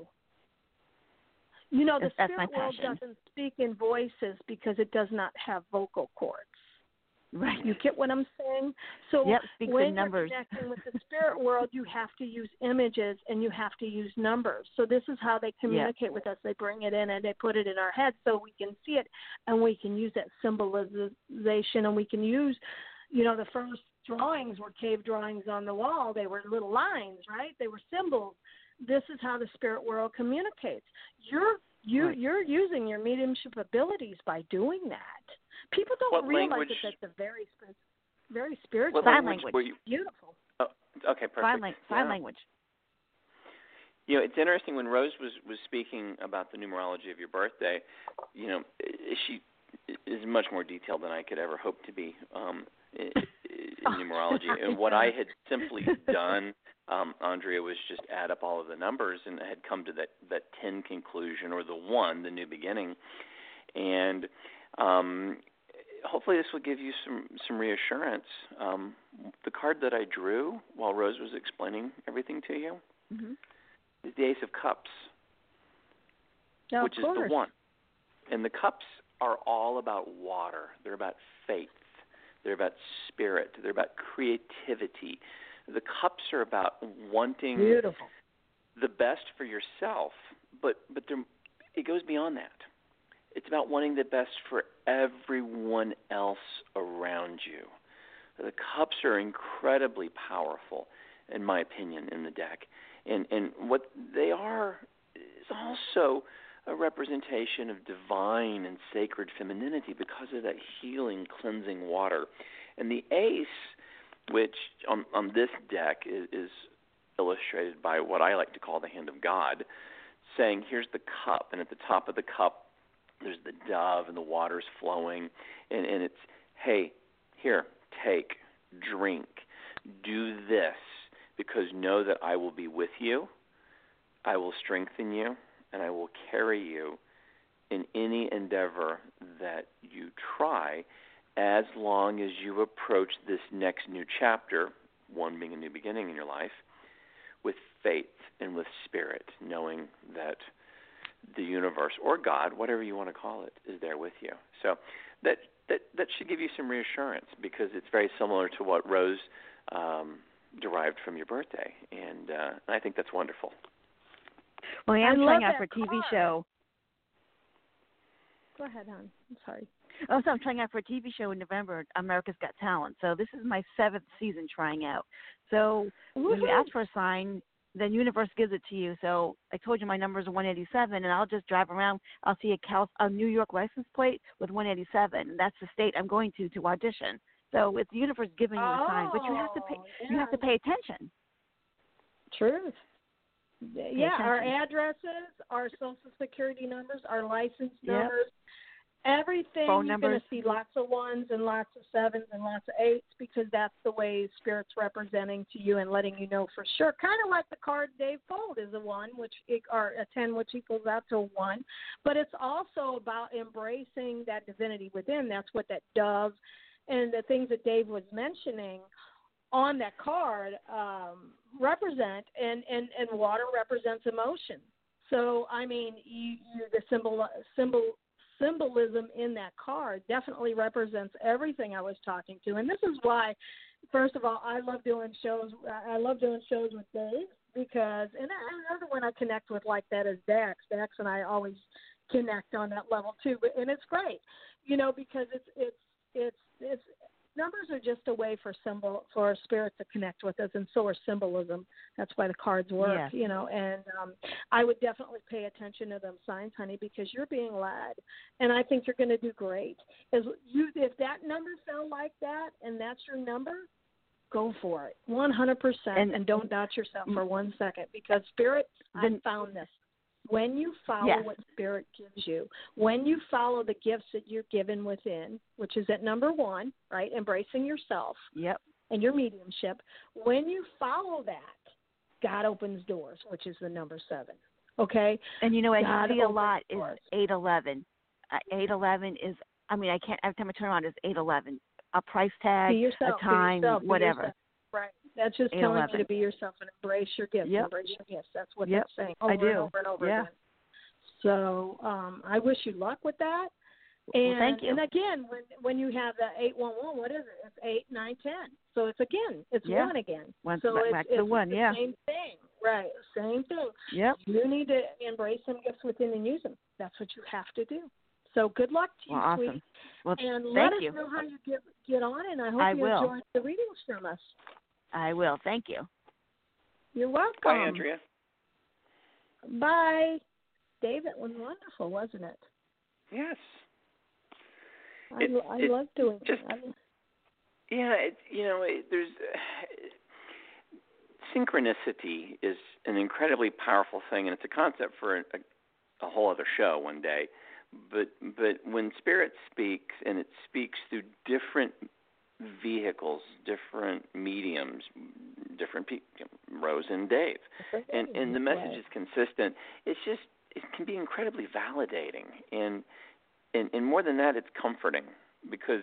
You know, the That's- that's my spirit world passion. doesn't speak in voices because it does not have vocal cords. Right. You get what I'm saying? So Yep, speaks in when numbers. you're connecting with the spirit world, you have to use images and you have to use numbers. So this is how they communicate with us. They bring it in and they put it in our heads so we can see it, and we can use that symbolization, and we can use, you know, the first drawings were cave drawings on the wall. They were little lines, right? They were symbols. This is how the spirit world communicates. You're you Right. you're using your mediumship abilities by doing that. People don't What realize language- that that's a very sp- very spiritual. What Sign language language. were you? Beautiful. Oh, okay, perfect. Sign, lang- sign Yeah. language. You know, it's interesting when Rose was was speaking about the numerology of your birthday. You know, she is much more detailed than I could ever hope to be um, in, in Oh, numerology. sorry, And what I Rose. had simply done, um, Andrea, was just add up all of the numbers and had come to that that ten conclusion, or the one, the new beginning, and um, hopefully this will give you some some reassurance. Um, the card that I drew while Rose was explaining everything to you. Mm-hmm. Is the Ace of Cups, Yeah, which of is the course. one. And the cups are all about water. They're about faith. They're about spirit. They're about creativity. The cups are about wanting Beautiful. the best for yourself, but but they're, it goes beyond that. It's about wanting the best for everyone else around you. The cups are incredibly powerful, in my opinion, in the deck. And and what they are is also a representation of divine and sacred femininity because of that healing, cleansing water. And the ace, which on, on this deck is, is illustrated by what I like to call the hand of God, saying, here's the cup, and at the top of the cup there's the dove and the water's flowing, and, and it's, hey, here, take, drink, do this, because know that I will be with you, I will strengthen you, and I will carry you in any endeavor that you try, as long as you approach this next new chapter, one being a new beginning in your life, with faith and with spirit, knowing that the universe, or God, whatever you want to call it, is there with you. So that that, that should give you some reassurance, because it's very similar to what Rose um, derived from your birthday, and uh, I think that's wonderful. Well, I I am love trying out that for a T V card. show. Go ahead, hon. I'm sorry. Oh, so I'm trying out for a T V show in November, America's Got Talent. So this is my seventh season trying out. So when you Woohoo. ask for a sign, the universe gives it to you. So I told you my number is one eighty-seven, and I'll just drive around. I'll see a, Cal- a New York license plate with one eighty-seven. And that's the state I'm going to to audition. So it's the universe giving you a sign, but you have to pay. Oh, You have to yeah. pay attention. Truth. Yeah, our attention. addresses, our social security numbers, our license Yep. numbers, everything. Phone You're going numbers. to see lots of ones and lots of sevens and lots of eights, because that's the way Spirit's representing to you and letting you know for sure. Kind of like the card Dave pulled is a one, which or a ten, which equals out to a one. But it's also about embracing that divinity within. That's what that dove and the things that Dave was mentioning on that card um, represent, and, and, and water represents emotion. So, I mean, you, you, the symbol, symbol, symbolism in that card definitely represents everything I was talking to. And this is why first of all, I love doing shows. I love doing shows with Dave because, and another one I connect with like that is Dax. Dax and I always connect on that level too. But and it's great, you know, because it's it's it's it's numbers are just a way for symbol for spirit to connect with us, and so are symbolism. That's why the cards work, Yeah. you know. And um, I would definitely pay attention to them signs, honey, because you're being led, and I think you're going to do great. As you, if that number fell like that, and that's your number, go for it, one hundred percent, and, and don't doubt yourself for one second, because spirit, I found this. When you follow yes. what Spirit gives you, when you follow the gifts that you're given within, which is at number one, right, embracing yourself yep. and your mediumship, when you follow that, God opens doors, which is the number seven, okay? And, you know, as God you see a opens lot doors. is eight eleven. Uh, eight eleven is, I mean, I can't, every time I turn around, it's eight eleven. A price tag, be yourself, a time, be yourself, whatever. Be yourself. Right. That's just telling you to be yourself and embrace your gifts. Yep. Embrace your gifts. That's what yep. they're saying over I do. and over and over yeah. again. So um, I wish you luck with that. And, well, thank you. And again, when when you have the eight one one, what is it? It's eight, nine, ten. So it's again, it's yeah. one again. One, so back, it's, back it's to one, the yeah. same thing, right? Same thing. Yep. You need to embrace some gifts within and use them. That's what you have to do. So good luck to you, well, sweet. awesome. Well, and thank let us you. know how you get get on, and I hope I you will. enjoy the readings from us. I will. Thank you. You're welcome. Bye, Andrea. Bye. Dave, it was wonderful, wasn't it? Yes. I, It, I it love doing just, it. I, yeah, it, you know, it, there's uh, synchronicity is an incredibly powerful thing, and it's a concept for a, a whole other show one day. But but when Spirit speaks, and it speaks through different vehicles, different mediums, different people, Rose and Dave, and and the message is consistent. It's just it can be incredibly validating, and and, and more than that, it's comforting because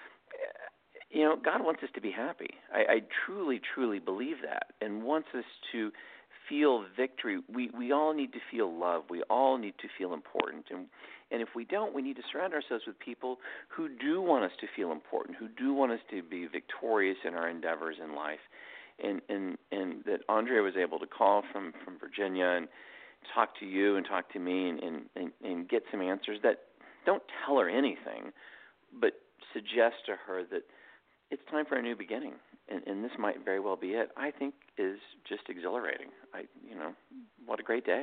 you know God wants us to be happy. I, I truly, truly believe that, and wants us to feel victory. We we all need to feel love. We all need to feel important, and and if we don't, we need to surround ourselves with people who do want us to feel important, who do want us to be victorious in our endeavors in life. And and, and that Andrea was able to call from, from Virginia and talk to you and talk to me and, and, and, and get some answers that don't tell her anything, but suggest to her that it's time for a new beginning. And, and this might very well be it, I think is just exhilarating. I, you know, what a great day.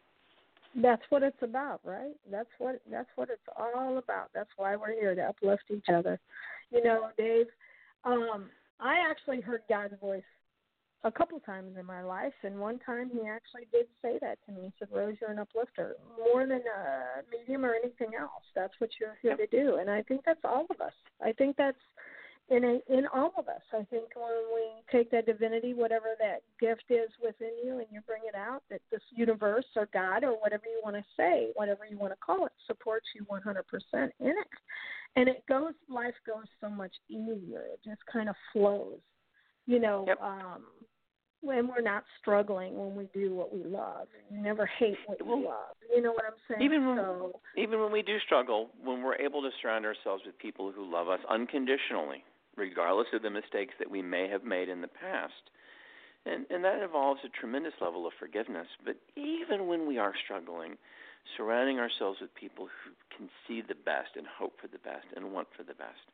That's what it's about, right? That's what that's what it's all about. That's why we're here, to uplift each other. You know, Dave, um, I actually heard God's voice a couple times in my life, and one time he actually did say that to me. He said, Rose, you're an uplifter. More than a medium or anything else, that's what you're here to do. And I think that's all of us. I think that's in a, in all of us. I think when we take that divinity, whatever that gift is within you, and you bring it out, that this universe or God or whatever you want to say, whatever you want to call it, supports you one hundred percent in it. And it goes, life goes so much easier. It just kind of flows, you know, yep. um, when we're not struggling when we do what we love. You never hate what you well, love. You know what I'm saying? Even when, so, even when we do struggle, when we're able to surround ourselves with people who love us unconditionally, regardless of the mistakes that we may have made in the past. And, and that involves a tremendous level of forgiveness. But even when we are struggling, surrounding ourselves with people who can see the best and hope for the best and want for the best,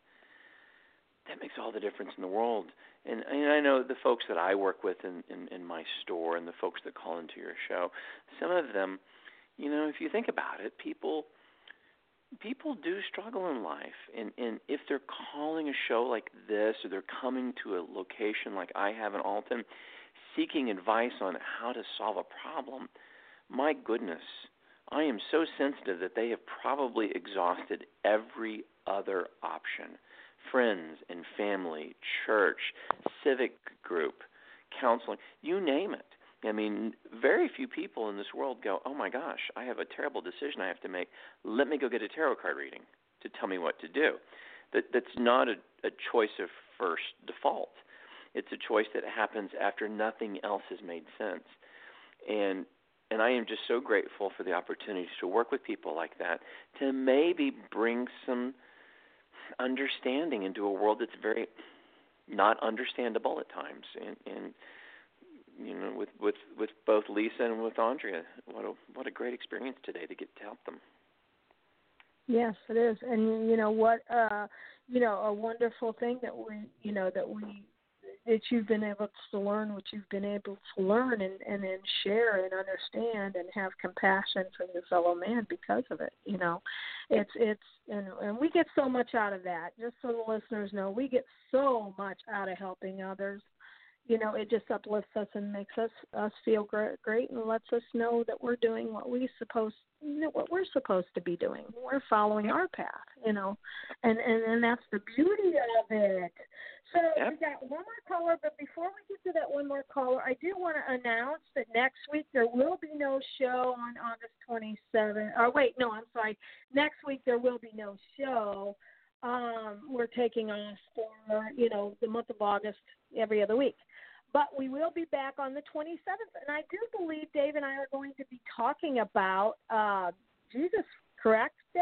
that makes all the difference in the world. And, and I know the folks that I work with in, in, in my store and the folks that call into your show, some of them, you know, if you think about it, people... People do struggle in life, and, and if they're calling a show like this or they're coming to a location like I have in Alton seeking advice on how to solve a problem, my goodness, I am so sensitive that they have probably exhausted every other option. Friends and family, church, civic group, counseling, you name it. I mean, very few people in this world go, oh, my gosh, I have a terrible decision I have to make. Let me go get a tarot card reading to tell me what to do. That That's not a, a choice of first default. It's a choice that happens after nothing else has made sense. And and I am just so grateful for the opportunities to work with people like that to maybe bring some understanding into a world that's very not understandable at times. And, and you know, with, with, with both Lisa and with Andrea, what a what a great experience today to get to help them. Yes, it is, and you know what, uh, you know, a wonderful thing that we, you know, that we, that you've been able to learn, what you've been able to learn, and and then share and understand and have compassion for your fellow man because of it. You know, it's it's and and we get so much out of that. Just so the listeners know, we get so much out of helping others. You know, it just uplifts us and makes us us feel great, great, and lets us know that we're doing what we supposed, you know, what we're supposed to be doing. We're following our path, you know, and and, and that's the beauty of it. So yep. we got one more caller, but before we get to that one more caller, I do want to announce that next week there will be no show on August twenty-seventh. Or wait, no, I'm sorry. Next week there will be no show. Um, we're taking off for, you know, the month of August every other week. But we will be back on the twenty-seventh, and I do believe Dave and I are going to be talking about uh, Jesus, correct, Dave?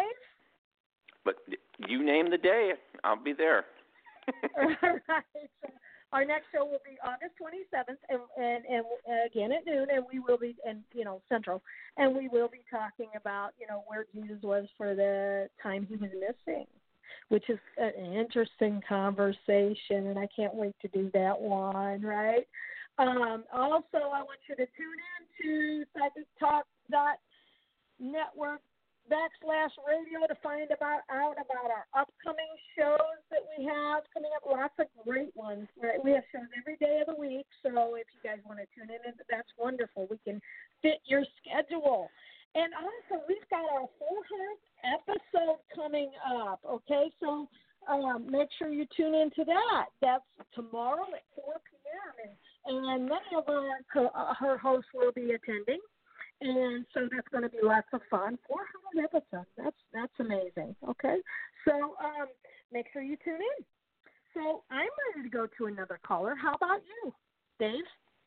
But you name the day, I'll be there. All right. So our next show will be August twenty-seventh, and, and, and again at noon, and we will be, and you know, Central, and we will be talking about, you know, where Jesus was for the time he was missing, which is an interesting conversation, and I can't wait to do that one, right? Um, also, I want you to tune in to psychic talk dot network backslash radio to find about out about our upcoming shows that we have coming up. Lots of great ones, right? We have shows every day of the week, so if you guys want to tune in, that's wonderful. We can fit your schedule. And also, we've got our four hundredth episode coming up, okay? So um, make sure you tune into that. That's tomorrow at four p.m. And, and many of our, her hosts will be attending. And so that's going to be lots of fun. four hundred episodes. That's that's amazing, okay? So um, make sure you tune in. So I'm ready to go to another caller. How about you, Dave?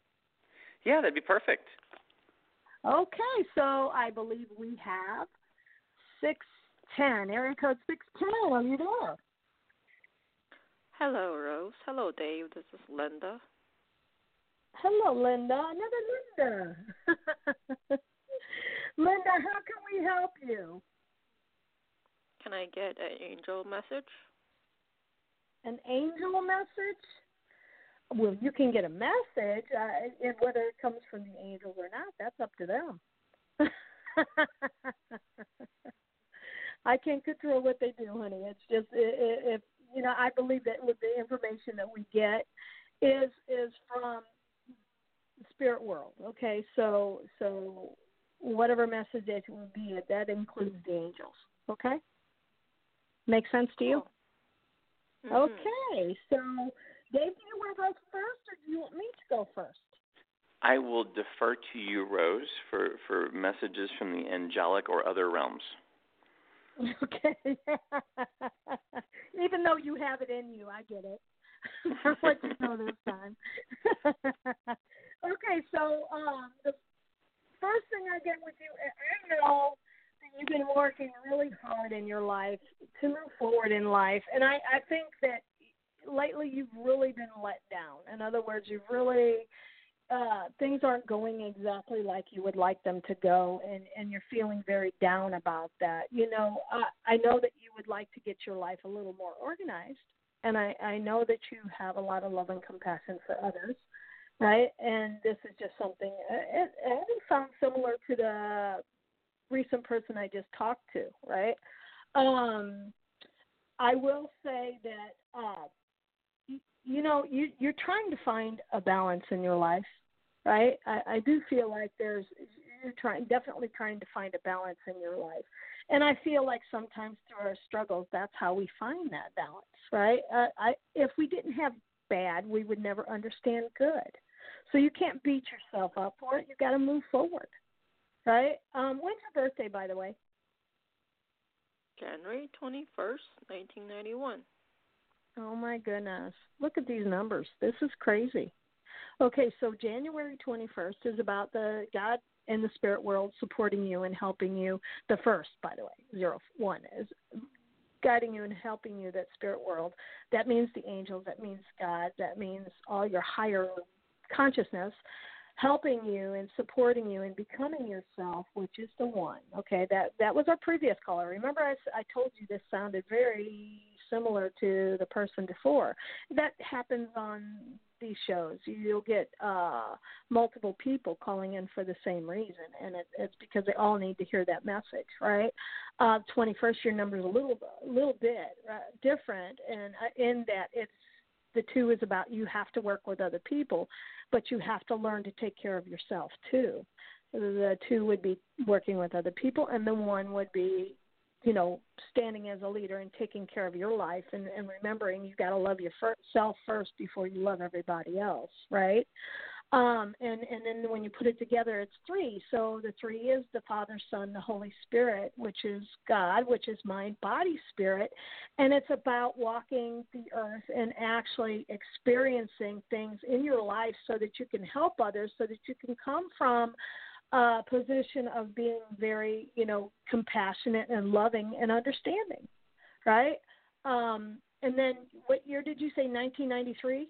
Yeah, that'd be perfect. Okay, so I believe we have six ten, area code six ten. Are you there? Hello, Rose. Hello, Dave. This is Linda. Hello, Linda. Another Linda. Linda, how can we help you? Can I get an angel message? An angel message? Well, you can get a message, uh, and whether it comes from the angels or not, that's up to them. I can't control what they do, honey. It's just, if, you know, I believe that with the information that we get is is from the spirit world, okay? So, so whatever message it would be, that includes the angels, okay? Make sense to you? Mm-hmm. Okay, so Dave, do you want to go first, or do you want me to go first? I will defer to you, Rose, for, for messages from the angelic or other realms. Okay. Even though you have it in you, I get it. I'll let you know this time. Okay, so um, the first thing I get with you, I know that you've been working really hard in your life to move forward in life, and I, I think that lately you've really been let down. In other words, you've really, uh, things aren't going exactly like you would like them to go, and, and you're feeling very down about that. You know, I, I know that you would like to get your life a little more organized, and I, I know that you have a lot of love and compassion for others, right? And this is just something, it, it sounds similar to the recent person I just talked to, right? Um, I will say that, uh, you know, you, you're trying to find a balance in your life, right? I, I do feel like there's, you're trying, definitely trying to find a balance in your life. And I feel like sometimes through our struggles, that's how we find that balance, right? Uh, I, if we didn't have bad, we would never understand good. So you can't beat yourself up for it. You've got to move forward, right? Um, when's your birthday, by the way? January twenty-first, nineteen ninety-one. Oh, my goodness. Look at these numbers. This is crazy. Okay, so January twenty-first is about the God and the spirit world supporting you and helping you. The first, by the way, zero, one, is guiding you and helping you, that spirit world. That means the angels, that means God, that means all your higher consciousness helping you and supporting you and becoming yourself, which is the one. Okay, that that was our previous caller. Remember I, I told you this sounded very similar to the person before. That happens on these shows. You'll get uh, multiple people calling in for the same reason, and it, it's because they all need to hear that message, right? Uh, twenty-first year number is a little, a little bit uh, different, and uh, in that it's the two is about you have to work with other people, but you have to learn to take care of yourself too. The two would be working with other people, and the one would be, you know, standing as a leader and taking care of your life and, and remembering you got to love yourself first before you love everybody else, right? Um, and, and then when you put it together, it's three. So the three is the Father, Son, the Holy Spirit, which is God, which is mind, body, spirit. And it's about walking the earth and actually experiencing things in your life so that you can help others, so that you can come from a position of being very, you know, compassionate and loving and understanding, right? Um, and then what year did you say, nineteen ninety-three?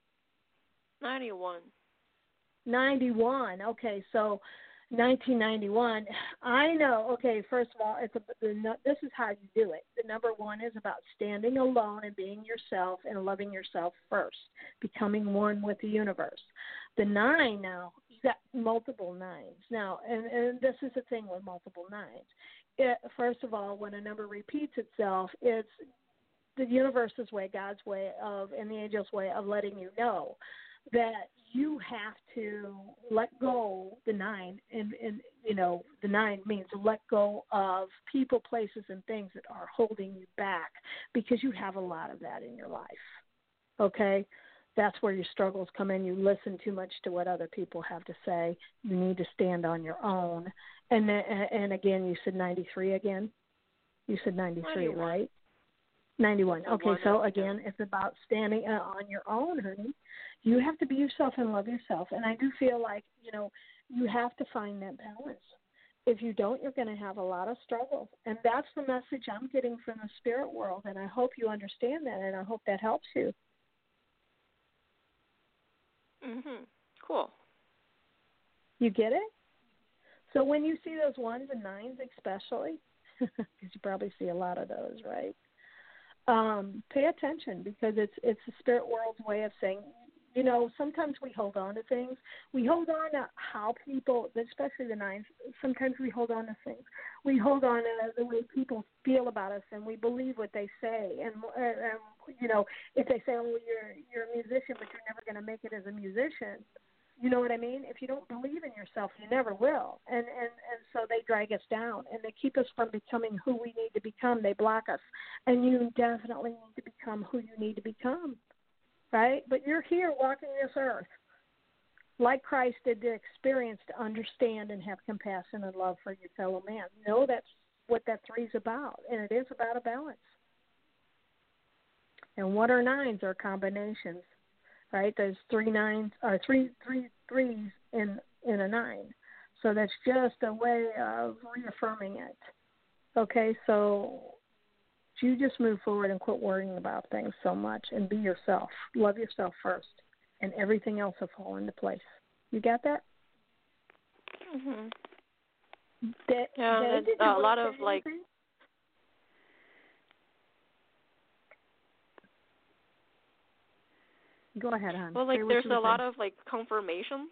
ninety-one. ninety-one. Okay, so nineteen ninety-one. I know. Okay, first of all, it's a, the, this is how you do it. The number one is about standing alone and being yourself and loving yourself first, becoming one with the universe. The nine now, you got multiple nines now, and, and this is the thing with multiple nines. It, first of all, when a number repeats itself, it's the universe's way, God's way of, and the angel's way of letting you know that you have to let go the nine, and, and you know, the nine means to let go of people, places, and things that are holding you back, because you have a lot of that in your life, okay? That's where your struggles come in. You listen too much to what other people have to say. You need to stand on your own. And then, and again, you said ninety-three again? You said ninety-three, ninety-one. Right? ninety-one. Okay, so again, it's about standing uh, on your own, honey. You have to be yourself and love yourself. And I do feel like, you know, you have to find that balance. If you don't, you're going to have a lot of struggles. And that's the message I'm getting from the spirit world. And I hope you understand that, and I hope that helps you. Mhm. Cool. You get it? So when you see those ones and nines especially, because you probably see a lot of those, right? Um, pay attention, because it's it's the spirit world's way of saying, you know, sometimes we hold on to things. We hold on to how people, especially the nines, sometimes we hold on to things. We hold on to the way people feel about us, and we believe what they say. And, and you know, if they say, oh, you're, you're a musician, but you're never going to make it as a musician, you know what I mean? If you don't believe in yourself, you never will. And, and, and so they drag us down, and they keep us from becoming who we need to become. They block us. And you definitely need to become who you need to become, right? But you're here walking this earth like Christ did, to experience, to understand, and have compassion and love for your fellow man. You know that's what that three's about, and it is about a balance. And what are nines are combinations, right? There's three nines or three three threes in in a nine. So that's just a way of reaffirming it. Okay, so you just move forward and quit worrying about things so much, and be yourself. Love yourself first, and everything else will fall into place. You got that? Mhm. Did, yeah, did, did a lot of like. Go ahead, hon. Well, like Say there's a saying. lot of like confirmations,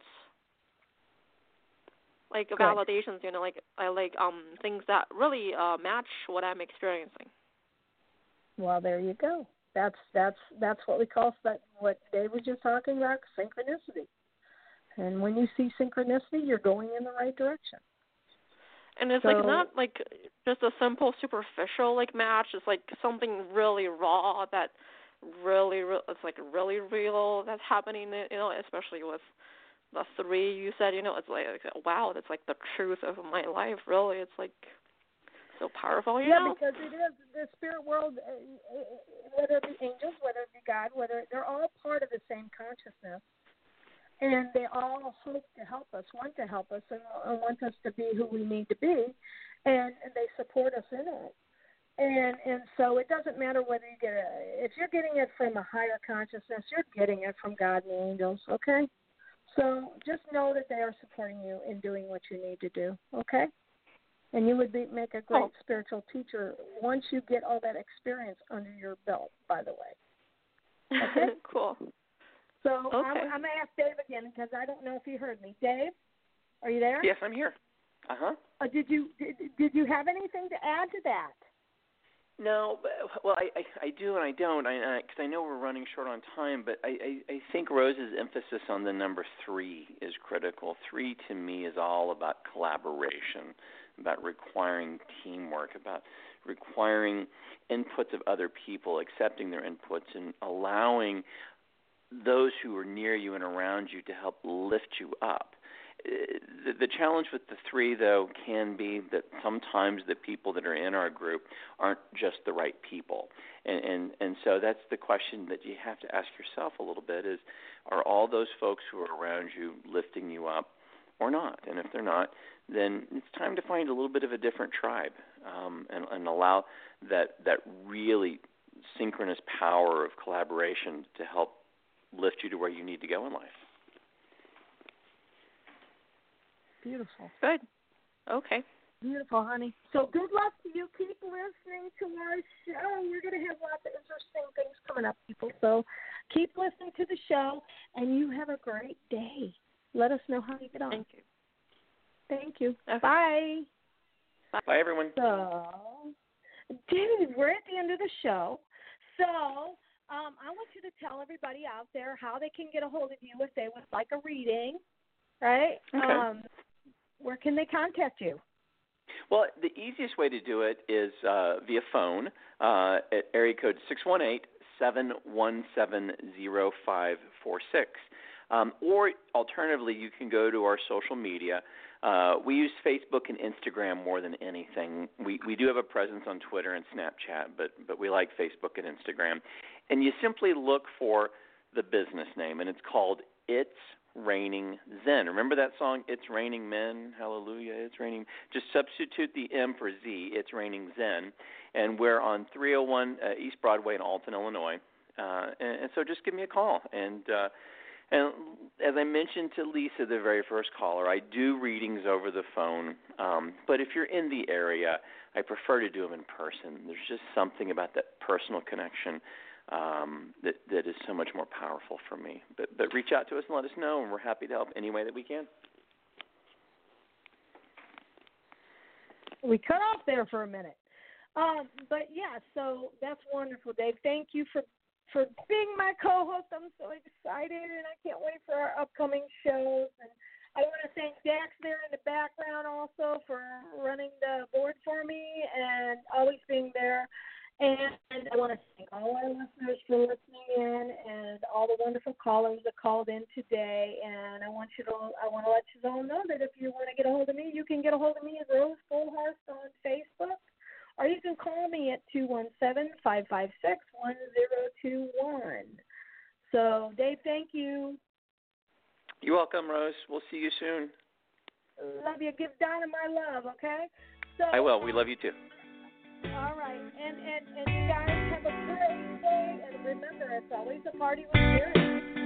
like Good. validations. You know, like I like um things that really uh, match what I'm experiencing. Well, there you go. That's that's that's what we call that. What Dave was just talking about, synchronicity. And when you see synchronicity, you're going in the right direction. And it's so, like not like just a simple superficial like match. It's like something really raw that really, re- it's like really real that's happening. You know, especially with the three you said. You know, it's like wow, that's like the truth of my life. Really, it's like so powerful. You yeah, know? because it is the spirit world. Uh, whether it be angels, whether it be God, whether they're all part of the same consciousness. And they all hope to help us, want to help us, and, and want us to be who we need to be, and, and they support us in it. And and so it doesn't matter whether you get a, if you're getting it from a higher consciousness, you're getting it from God and the angels, okay? So just know that they are supporting you in doing what you need to do, okay? And you would be, make a great oh. spiritual teacher once you get all that experience under your belt, by the way. Okay? Cool. So okay. I'm, I'm going to ask Dave again because I don't know if he heard me. Dave, are you there? Yes, I'm here. Uh-huh. Uh, did you did, did you have anything to add to that? No, but, well, I, I, I do and I don't, because I, I, I know we're running short on time, but I, I, I think Rose's emphasis on the number three is critical. Three, to me, is all about collaboration, about requiring teamwork, about requiring inputs of other people, accepting their inputs, and allowing those who are near you and around you to help lift you up. The, the challenge with the three, though, can be that sometimes the people that are in our group aren't just the right people. And, and, and so that's the question that you have to ask yourself a little bit is, are all those folks who are around you lifting you up or not? And if they're not, then it's time to find a little bit of a different tribe um, and, and allow that, that really synchronous power of collaboration to help lift you to where you need to go in life. Beautiful. Good. Okay. Beautiful, honey. So good luck to you. Keep listening to our show. We're going to have lots of interesting things coming up, people. So keep listening to the show, and you have a great day. Let us know how you get on. Thank you. Thank you. Okay. Bye. Bye. Bye, everyone. So, dude, we're at the end of the show. So um, I want you to tell everybody out there how they can get a hold of you if they would like a reading, right? Okay. Um, where can they contact you? Well, the easiest way to do it is uh, via phone uh, at area code six one eight, seven one seven, zero five four six. Um, or alternatively, you can go to our social media. Uh, we use Facebook and Instagram more than anything. We we do have a presence on Twitter and Snapchat, but but we like Facebook and Instagram. And you simply look for the business name, and it's called It's Raining Zen. Remember that song, It's Raining Men, Hallelujah, It's Raining. Just substitute the M for Z, It's Raining Zen. And we're on three oh one uh, East Broadway in Alton, Illinois. Uh, and, and so just give me a call. And uh, and as I mentioned to Lisa, the very first caller, I do readings over the phone. Um, but if you're in the area, I prefer to do them in person. There's just something about that personal connection Um, that that is so much more powerful for me. But but reach out to us and let us know, and we're happy to help any way that we can. We cut off there for a minute. Um, but, yeah, so that's wonderful, Dave. Thank you for, for being my co-host. I'm so excited, and I can't wait for our upcoming shows. And I want to thank Dax there in the background also for running the board for me and always being there. And I want to thank all our listeners for listening in and all the wonderful callers that called in today. And I want you to, I want to let you all know that if you want to get a hold of me, you can get a hold of me at Rose Fullhorse on Facebook, or you can call me at two one seven, five five six, one zero two one. So, Dave, thank you. You're welcome, Rose. We'll see you soon. Love you. Give Donna my love, okay? So I will. We love you too. All right, and, and, and you guys have a great day, and remember, it's always a party with spirit.